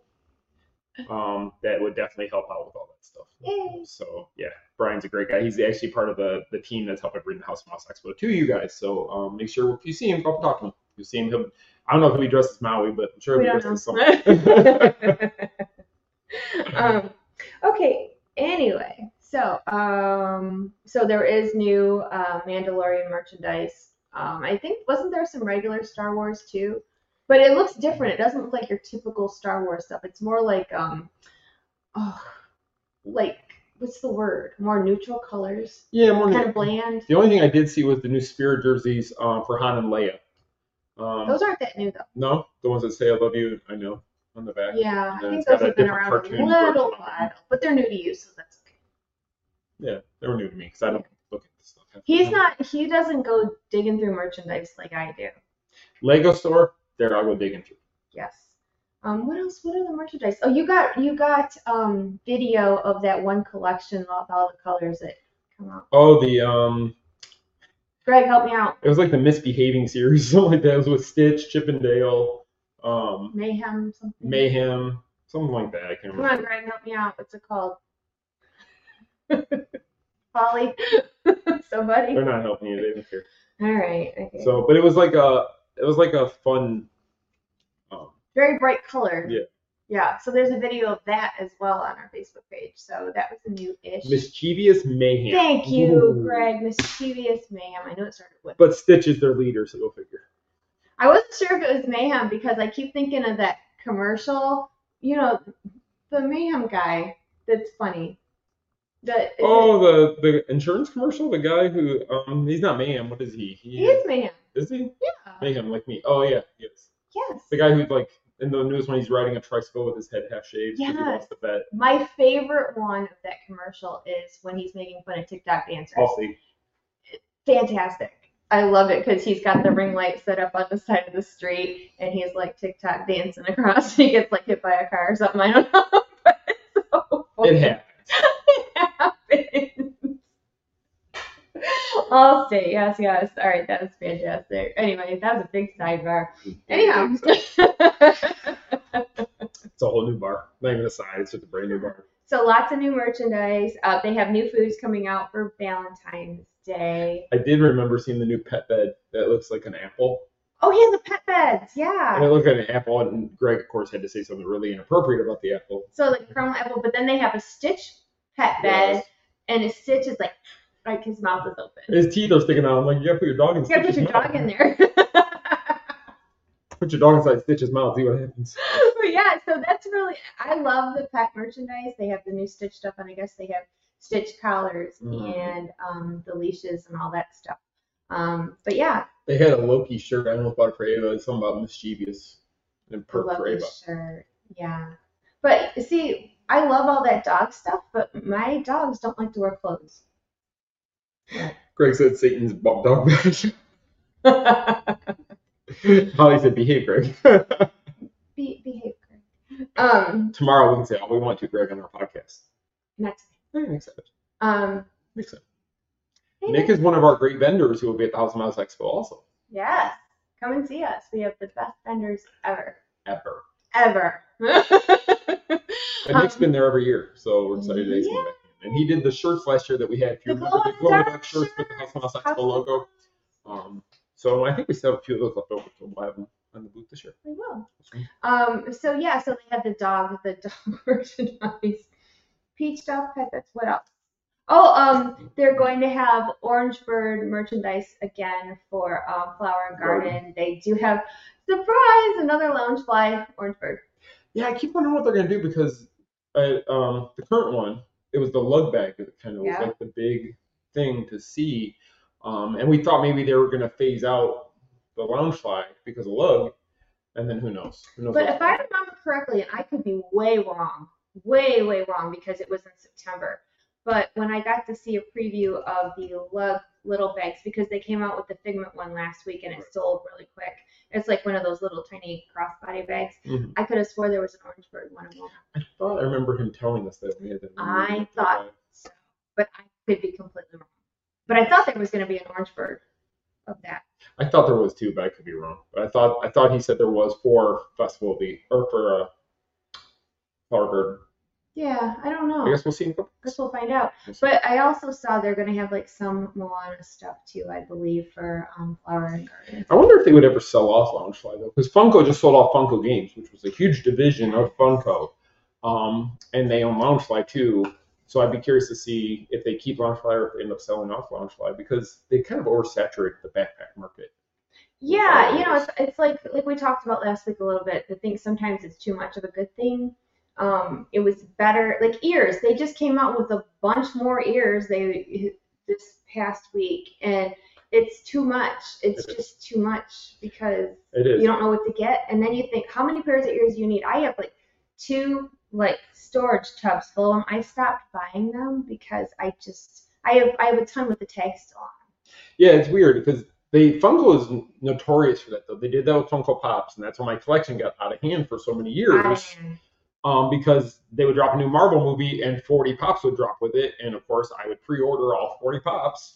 that would definitely help out with all that stuff. Yay. So yeah, Brian's a great guy. He's actually part of the team that's helping bring the House of Mouse Expo to you guys. So make sure if you see him, go talk to him. You see him, I don't know if he'll be dressed as Maui, but I'm sure he'll be dressed as something. Okay. Anyway. So there is new Mandalorian merchandise. I think, wasn't there some regular Star Wars too? But it looks different. It doesn't look like your typical Star Wars stuff. It's more like, what's the word? More neutral colors. Yeah, more kind of bland. The only thing I did see was the new Spirit jerseys for Han and Leia. Those aren't that new though. No, the ones that say "I love you," I know on the back. Yeah, I think those have been around a little while, but they're new to you, so that's okay. Yeah, they were new to me because I don't look at this stuff. He doesn't go digging through merchandise like I do. Lego store, there I'll go digging through. Yes. What else? What are the merchandise? Oh, you got video of that one collection of all the colors that come out. Oh, the Greg, help me out. It was like the Misbehaving series, something like that. It was with Stitch, Chip and Dale, Mayhem something. Mayhem, something like that. I can't Come remember. on, Greg, help me out. What's it called? Polly. Somebody. They're not helping you. They don't care. All right. Okay. So, but it was like a fun. Very bright color. Yeah. Yeah. So there's a video of that as well on our Facebook page. So that was a new-ish. Mischievous Mayhem. Thank you, Ooh. Greg. Mischievous Mayhem. I know it started with. But Stitch is their leader, so go figure. I wasn't sure if it was Mayhem because I keep thinking of that commercial. You know, the Mayhem guy. That's funny. The insurance commercial. The guy who he's not Mayhem. What is he? He is Mayhem. Is he? Yeah. Mayhem like me. Oh yeah. Yes. Yes. The guy who's like in the news when he's riding a tricycle with his head half shaved because he Yes. lost the bet. My favorite one of that commercial is when he's making fun of TikTok dancers. I'll see. Fantastic. I love it because he's got the ring light set up on the side of the street and he's like TikTok dancing across. He gets like hit by a car or something. I don't know. But it's so funny. It happens. It happens. I'll say yes. All right, that was fantastic. Anyway, that was a big sidebar. Anyhow. It's a whole new bar. Not even a side. It's just a brand new bar. So lots of new merchandise. They have new foods coming out for Valentine's Day. I did remember seeing the new pet bed that looks like an apple. Oh, yeah, the pet beds. Yeah. And it looked like an apple, and Greg, of course, had to say something really inappropriate about the apple. So like caramel apple, but then they have a Stitch pet bed, and his Stitch is like his mouth is open. His teeth are sticking out. I'm like, you gotta put your dog in You gotta put Stitch's your mouth. dog in there. Put your dog inside Stitch's mouth. See what happens. But yeah, so that's really, I love the pet merchandise. They have the new Stitch stuff, and I guess they have Stitch collars and the leashes and all that stuff. But yeah. They had a Loki shirt. I almost bought it for Ava. It's something about mischievous and I love perk for Ava. this shirt. Yeah. But see, I love all that dog stuff, but my dogs don't like to wear clothes. Greg said Satan's dog badge. Holly said, behave, Greg. Behave, Greg. Tomorrow we can say all we want to, Greg, on our podcast. Next. Next episode. Next time. Hey, Nick is one of our great vendors who will be at the House of Mouse Expo also. Yes. Come and see us. We have the best vendors ever. Ever. And Nick's been there every year, so we're excited that he's coming back. And he did the shirts last year that we had. If you remember the glow-in-the-dark shirts with the House of Mouse Expo logo. So I think we still have a few of those left over, so we'll have them on the booth this year. We will. So they have the dog merchandise. Peach dog pet. That's what else? Oh, they're going to have Orangebird merchandise again for Flower and Garden. They do have, surprise, another Loungefly Orangebird. Yeah, I keep wondering what they're going to do because the current one, it was the lug bag that kind of was like the big thing to see. And we thought maybe they were going to phase out the Loungefly because of lug, and then who knows? But if I remember correctly, and I could be way wrong because it was in September. But when I got to see a preview of the lug little bags, because they came out with the Figment one last week and it sold really quick. It's like one of those little tiny crossbody bags. Mm-hmm. I could have swore there was an Orangebird one of them. I thought I remember him telling us that we had that. I thought so, but I could be completely wrong. But I thought there was going to be an Orangebird of that. I thought there was too, but I could be wrong. But I thought he said there was for Festival or for Flowerbird. Yeah, I don't know. I guess we'll see. I guess we'll find out. But I also saw they're going to have like some Moana stuff too, I believe, for Flower and Garden. I wonder if they would ever sell off Loungefly though, because Funko just sold off Funko Games, which was a huge division of Funko, and they own Loungefly too. So I'd be curious to see if they keep Loungefly or if they end up selling off Loungefly because they kind of oversaturated the backpack market. Yeah, it's like we talked about last week a little bit. I think sometimes it's too much of a good thing. It was better, like ears. They just came out with a bunch more ears this past week, and it's too much. It's just too much because you don't know what to get. And then you think, how many pairs of ears do you need? I have like 2 storage tubs full of them. I stopped buying them because I have a ton with the tags still on. Yeah, it's weird because Funko is notorious for that though. They did that with Funko Pops, and that's why my collection got out of hand for so many years. Because they would drop a new Marvel movie and 40 Pops would drop with it. And of course, I would pre-order all 40 Pops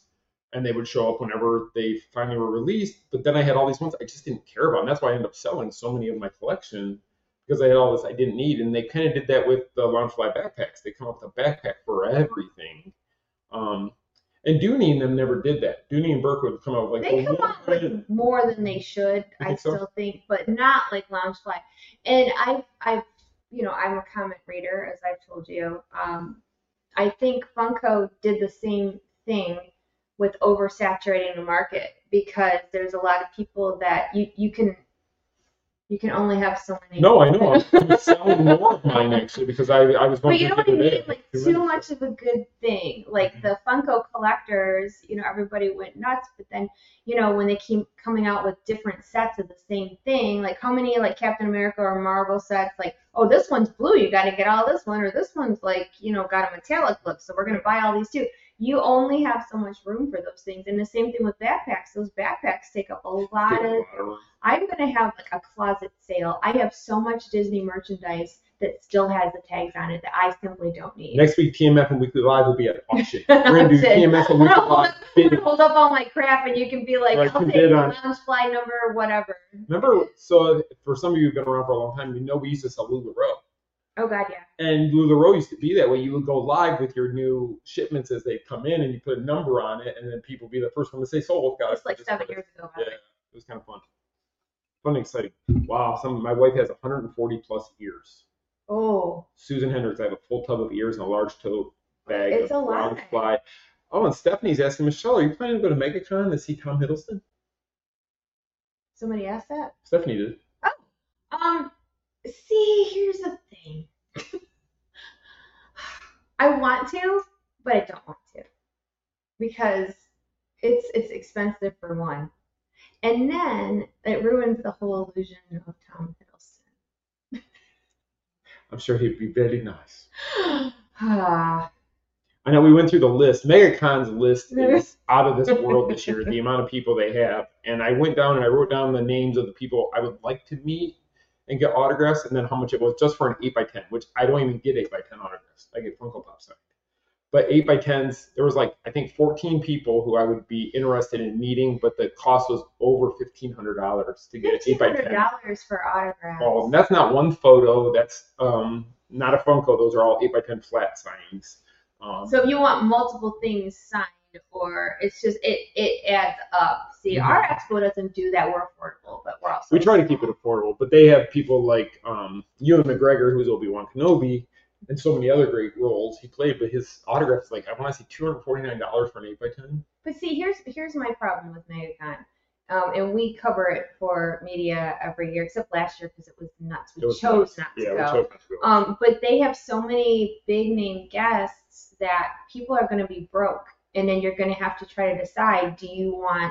and they would show up whenever they finally were released. But then I had all these ones I just didn't care about, and that's why I ended up selling so many of my collection, because I had all this I didn't need. And they kind of did that with the Loungefly backpacks. They come up with a backpack for everything. And Dooney and them never did that. Dooney and Burke would come out with like, They come out with more than they should, I still think, but not like Loungefly. And I'm a comic reader, as I've told you. I think Funko did the same thing with oversaturating the market, because there's a lot of people that you can only have so many. No, I know. I'm selling more of mine actually, because I was going But you know what I mean? Like too much much. of a good thing. Like the Funko collectors, everybody went nuts. But then, when they keep coming out with different sets of the same thing, like how many like Captain America or Marvel sets, like, oh, this one's blue, you got to get all this one, or this one's like, got a metallic look, so we're gonna buy all these too. You only have so much room for those things. And the same thing with backpacks. Those backpacks take up a lot of room. I'm going to have like a closet sale. I have so much Disney merchandise that still has the tags on it that I simply don't need. Next week, TMF and Weekly Live will be at auction. We're going to do TMF and Weekly Live. I'm going to hold up all my crap and you can be like, I'll take the Loungefly number or whatever. Remember, so for some of you who've been around for a long time, we used to sell LuLaRoe. Oh, God, yeah. And LuLaRoe used to be that way. You would go live with your new shipments as they come in, and you put a number on it, and then people would be the first one to say sold. It's like 7 years ago. Yeah, it was kind of fun. Fun and exciting. Wow, my wife has 140 plus ears. Oh. Susan Hendricks, I have a full tub of ears and a large tote bag of Loungefly. Oh, and Stephanie's asking, Michelle, are you planning to go to MegaCon to see Tom Hiddleston? Somebody asked that? Stephanie did. Oh. See, here's the thing. I want to, but I don't want to, because it's expensive for one, and then it ruins the whole illusion of Tom Hiddleston. I'm sure he'd be very nice. I know we went through the list. MegaCon's list is out of this world this year, the amount of people they have. And I went down and I wrote down the names of the people I would like to meet and get autographs, and then how much it was just for an 8x10, which I don't even get 8x10 autographs. I get Funko Pop signed. But 8x10s, there was like, I think 14 people who I would be interested in meeting, but the cost was over $1,500 to get an 8x10. $1,500 for autographs. Well, and that's not one photo. That's not a Funko. Those are all 8x10 flat signings. So if you want multiple things signed, or it's just it adds up. See, our expo doesn't do that. We're affordable, but we're also we try to keep it affordable. But they have people like Ewan McGregor, who's Obi-Wan Kenobi, and so many other great roles he played. But his autograph's like, I want to see $249 for an 8x10. But see, here's my problem with MegaCon. And we cover it for media every year, except last year because it was nuts. We chose not to go. But they have so many big name guests that people are going to be broke, and then you're going to have to try to decide: do you want,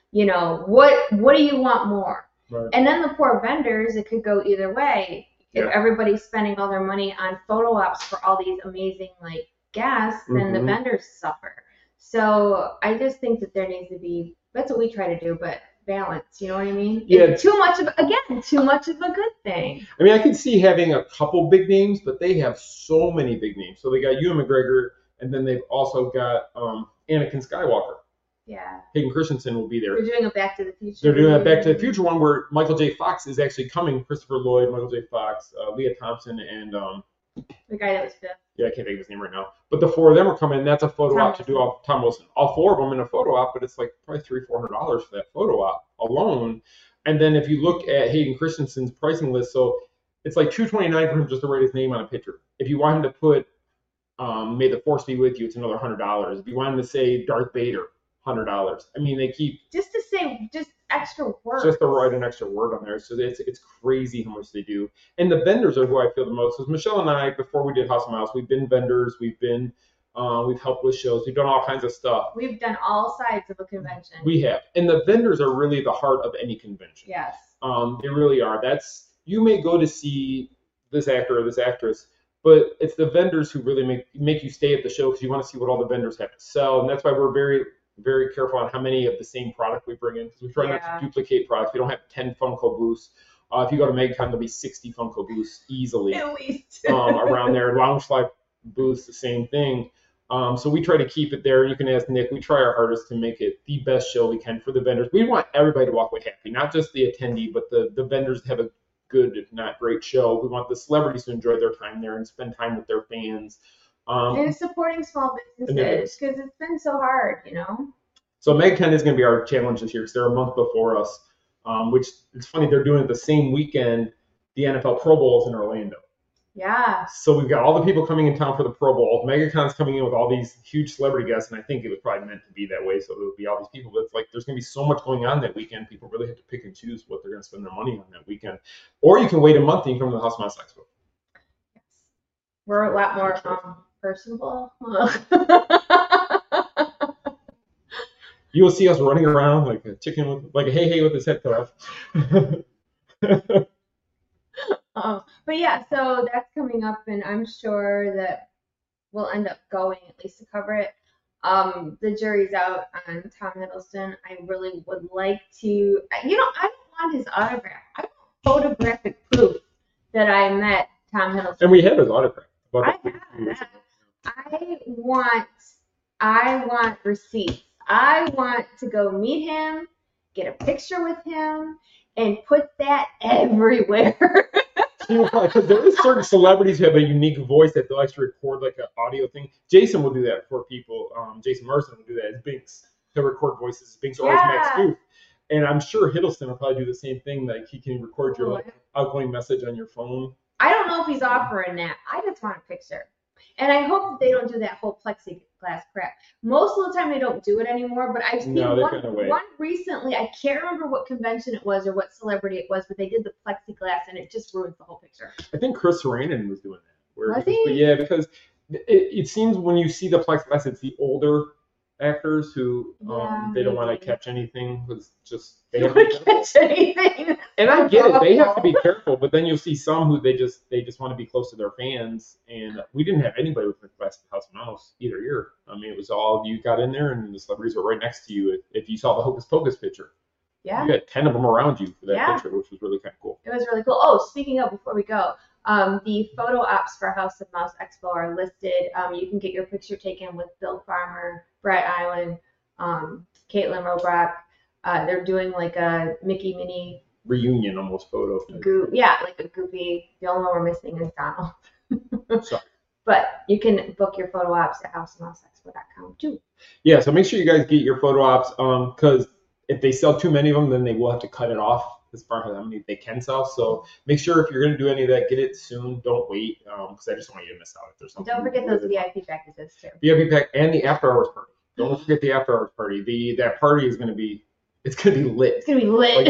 what do you want more? Right. And then the poor vendors, it could go either way. If everybody's spending all their money on photo ops for all these amazing guests, then the vendors suffer. So I just think that there needs to be. That's what we try to do, but balance, you know what I mean? Yeah. Too much of a good thing. I mean, I could see having a couple big names, but they have so many big names. So they got Ewan McGregor, and then they've also got Anakin Skywalker. Yeah. Hayden Christensen will be there. They're doing a Back to the Future. They're doing a Back to the Future one where Michael J. Fox is actually coming. Christopher Lloyd, Michael J. Fox, Leah Thompson, and the guy that was fifth. Yeah, I can't think of his name right now. But the four of them are coming. That's a photo op to do off Tom Wilson. All four of them in a photo op, but it's like probably $300-400 for that photo op alone. And then if you look at Hayden Christensen's pricing list, so it's like $229 for him just to write his name on a picture. If you want him to put "May the Force be with you," it's another $100. If you want him to say Darth Vader, $100. I mean, they keep just to say extra words. Just to write an extra word on there. So it's crazy how much they do. And the vendors are who I feel the most. Because Michelle and I, before we did House of Miles, we've been vendors. We've helped with shows. We've done all kinds of stuff. We've done all sides of a convention. We have. And the vendors are really the heart of any convention. Yes. They really are. You may go to see this actor or this actress, but it's the vendors who really make you stay at the show because you want to see what all the vendors have to sell. And that's why we're very, very careful on how many of the same product we bring in, because we try not to duplicate products. We don't have 10 Funko booths. If you go to MegaCon, there'll be 60 Funko booths easily. At least. Around there. Loungefly booths, the same thing. So we try to keep it there. You can ask Nick. We try our hardest to make it the best show we can for the vendors. We want everybody to walk away happy, not just the attendee, but the vendors to have a good, if not great show. We want the celebrities to enjoy their time there and spend time with their fans. And supporting small businesses because it's been so hard, So MegaCon is going to be our challenge this year because they're a month before us, which it's funny, they're doing it the same weekend the NFL Pro Bowl is in Orlando. Yeah. So we've got all the people coming in town for the Pro Bowl. MegaCon's coming in with all these huge celebrity guests, and I think it was probably meant to be that way. So there would be all these people. But it's like there's going to be so much going on that weekend. People really have to pick and choose what they're going to spend their money on that weekend. Or you can wait a month and you come to the House of Mouse Expo. Yes. We're a lot more personable. You will see us running around like a chicken with, like a hey with his head cut off. But yeah, so that's coming up, and I'm sure that we'll end up going at least to cover it. The jury's out on Tom Hiddleston. I really would like to, I don't want his autograph. I want photographic proof that I met Tom Hiddleston. And we had his autograph. I have that. I want receipts. I want to go meet him, get a picture with him, and put that everywhere. Because there is certain celebrities who have a unique voice that they'll actually record like an audio thing. Jason will do that for people. Jason Marsden will do that as Binks. He'll record voices as Binks or as Max Goof. And I'm sure Hiddleston will probably do the same thing. Like he can record your outgoing message on your phone. I don't know if he's offering that. I just want a picture. And I hope that they don't do that whole plexiglass crap. Most of the time they don't do it anymore, but I've seen one recently. I can't remember what convention it was or what celebrity it was, but they did the plexiglass and it just ruins the whole picture. I think Chris Sarandon was doing that. Was he? But yeah, because it seems when you see the plexiglass, it's the older actors who they don't want to catch anything. It's just they have to be catch anything. And I get it; they have to be careful. But then you'll see some who they just want to be close to their fans. And we didn't have anybody with the House of Mouse either year. I mean, it was all you got in there, and the celebrities were right next to you. If you saw the Hocus Pocus picture, you had 10 of them around you for that picture, which was really kind of cool. It was really cool. Oh, speaking of, before we go. The photo ops for House of Mouse Expo are listed. You can get your picture taken with Bill Farmer, Brett Island, Caitlin Robrock. They're doing like a Mickey Minnie reunion almost photo. Like a goofy. The only one we're missing is Donald. Sorry. But you can book your photo ops at houseofmouseexpo.com too. Yeah, so make sure you guys get your photo ops because if they sell too many of them, then they will have to cut it off as far as how many they can sell. So make sure if you're going to do any of that, get it soon. Don't wait because I just want you to miss out if there's something. Don't forget those VIP packages too. VIP pack and the after hours party. Don't forget the after hours party. That party is going to be lit. It's going to be lit.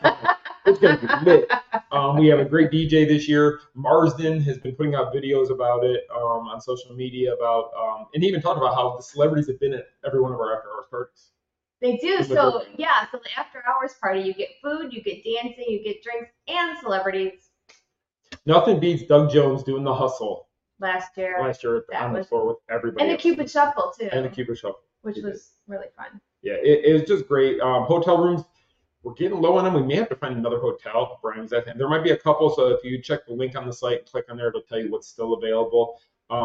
It's going to be lit. We have a great DJ this year. Marsden has been putting out videos about it on social media and he even talked about how the celebrities have been at every one of our after hours parties. They do. So the after hours party, you get food, you get dancing, you get drinks, and celebrities. Nothing beats Doug Jones doing the hustle. Last year on the floor with everybody. And the Cupid Shuffle too. And the Cupid Shuffle. Which was really fun. Yeah, it was just great. Hotel rooms, we're getting low on them. We may have to find another hotel. Brian's at there might be a couple, so if you check the link on the site, click on there, it'll tell you what's still available.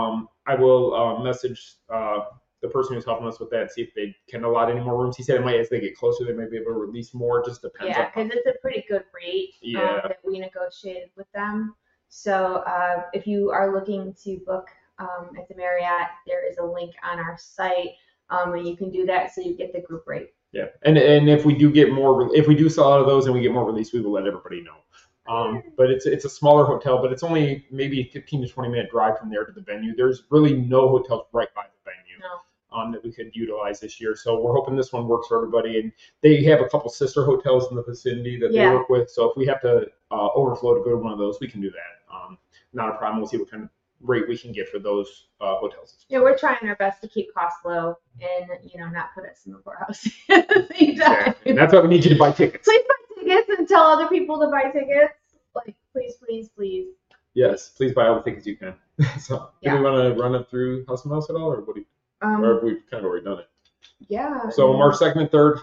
I will message the person who's helping us with that, see if they can allot any more rooms. He said as they get closer, they might be able to release more. Just depends. Yeah, because it's a pretty good rate that we negotiated with them. So if you are looking to book at the Marriott, there is a link on our site, and you can do that so you get the group rate. Yeah, and if we do get more, if we do sell out of those and we get more release, we will let everybody know. But it's a smaller hotel, but it's only maybe 15 to 20 minute drive from there to the venue. There's really no hotels right by the venue that we could utilize this year. So we're hoping this one works for everybody. And they have a couple sister hotels in the vicinity that they work with. So if we have to overflow to go to one of those, we can do that. Not a problem. We'll see what kind of rate we can get for those hotels. Yeah, we're trying our best to keep costs low and not put us in the poorhouse at the same time. Exactly. And that's why we need you to buy tickets. Please buy tickets and tell other people to buy tickets. Like, please. Yes, please buy all the tickets you can. So, do we want to run it through House of Mouse at all, or what do you? Or have we kind of already done it? Yeah. So March 2nd and 3rd,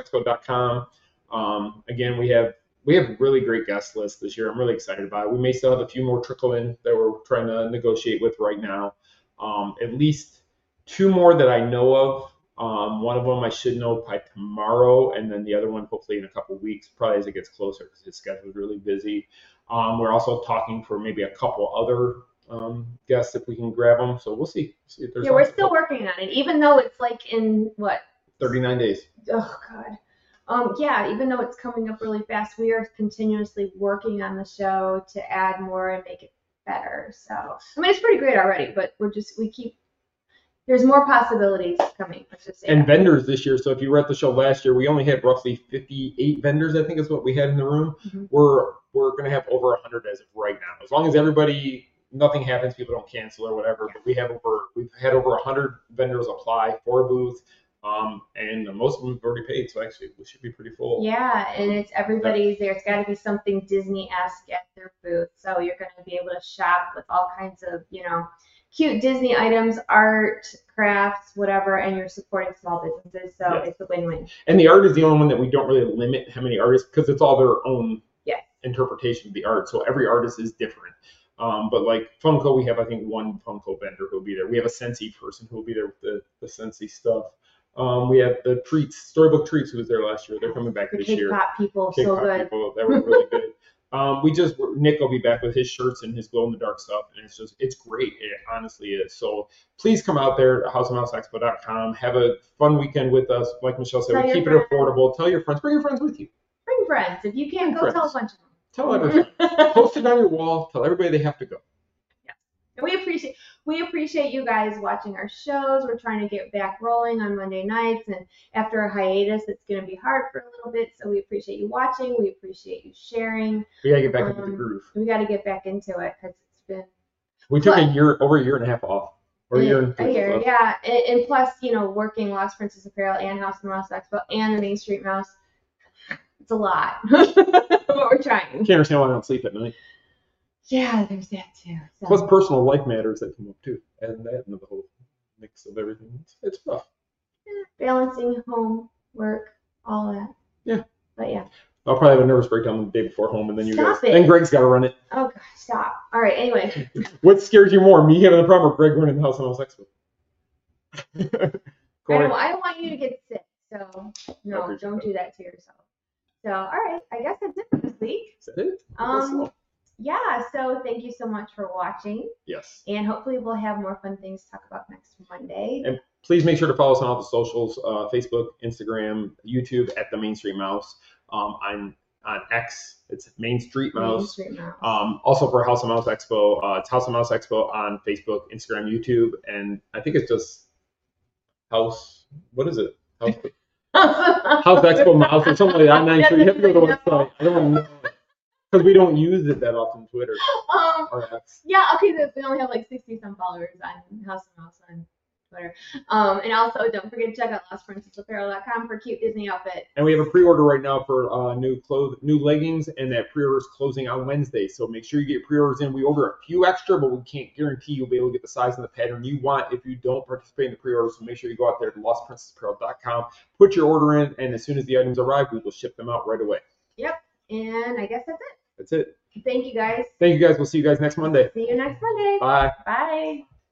houseofmouseexpo.com. Again, we have really great guest list this year. I'm really excited about it. We may still have a few more trickle in that we're trying to negotiate with right now. At least 2 more that I know of. One of them I should know by tomorrow, and then the other one hopefully in a couple of weeks, probably as it gets closer because his schedule is really busy. We're also talking for maybe a couple other guests if we can grab them. So we'll see. If there's we're still working on it, even though it's like in what? 39 days. Oh God. Yeah, even though it's coming up really fast, we are continuously working on the show to add more and make it better. So I mean, it's pretty great already, but there's more possibilities coming. Let's just say and that. Vendors this year. So if you were at the show last year, we only had roughly 58 vendors, I think is what we had in the room. Mhm. We're going to have over 100 as of right now. As long as nothing happens, people don't cancel or whatever. But we've had over 100 vendors apply for a booth. And most of them have already paid, so actually we should be pretty full. Yeah, and it's everybody's there. It's got to be something Disney-esque at their booth, so you're going to be able to shop with all kinds of, cute Disney items, art, crafts, whatever, and you're supporting small businesses, so It's a win-win. And the art is the only one that we don't really limit how many artists, because it's all their own interpretation of the art, so every artist is different. But like Funko, we have I think one Funko vendor who will be there. We have a Scentsy person who will be there with the Scentsy stuff. We have the Storybook Treats, who was there last year. They're coming back this year. Cake Pop people, Cake so Pop good. People, that was really good. Nick will be back with his shirts and his glow-in-the-dark stuff, and it's great. It honestly is. So please come out there at houseofmouseexpo.com. Have a fun weekend with us. Like Michelle said, we keep it affordable. Tell your friends. Bring your friends with you. Bring friends. If you can't go, tell a bunch of them. Tell everyone. Post it on your wall. Tell everybody they have to go. And we appreciate you guys watching our shows. We're trying to get back rolling on Monday nights, and after a hiatus, it's going to be hard for a little bit. So we appreciate you watching. We appreciate you sharing. We gotta get back into the groove. We got to get back into it because it's been. We took over a year and a half off. Or a year, yeah. And plus, working Lost Princess Apparel and House of the Mouse Expo and the Main Street Mouse, it's a lot. But we're trying. Can't understand why I don't sleep at night. Yeah, there's that too. So. Plus personal life matters that come up too, and that into the whole mix of everything. It's tough. Yeah, balancing home, work, all that. Yeah. But yeah. I'll probably have a nervous breakdown the day before home, and then Then Greg's got to run it. Oh gosh, stop. All right. Anyway. What scares you more, me having the problem or Greg running the House of Mouse Expo? I don't want you to get sick, so no, don't do that to yourself. So all right, I guess that's it for this week. Is that it? Yeah, so thank you so much for watching. Yes. And hopefully we'll have more fun things to talk about next Monday. And please make sure to follow us on all the socials, Facebook, Instagram, YouTube at the Main Street Mouse. On X, it's Main Street Mouse. Also for House of Mouse Expo, it's House of Mouse Expo on Facebook, Instagram, YouTube, and I think it's just what is it? House Expo Mouse or something like that. I'm not sure. You have to go to the website. I don't know. Because we don't use it that often, Twitter or X. Yeah, okay, we only have like 60-some followers on House of Mouse on Twitter. And also, don't forget to check out lostprincessapparel.com for cute Disney outfits. And we have a pre-order right now for new leggings, and that pre-order is closing on Wednesday. So make sure you get pre-orders in. We order a few extra, but we can't guarantee you'll be able to get the size and the pattern you want if you don't participate in the pre-order. So make sure you go out there to lostprincessapparel.com, put your order in, and as soon as the items arrive, we will ship them out right away. Yep. And I guess that's it. That's it. Thank you, guys. Thank you, guys. We'll see you guys next Monday. See you next Monday. Bye. Bye.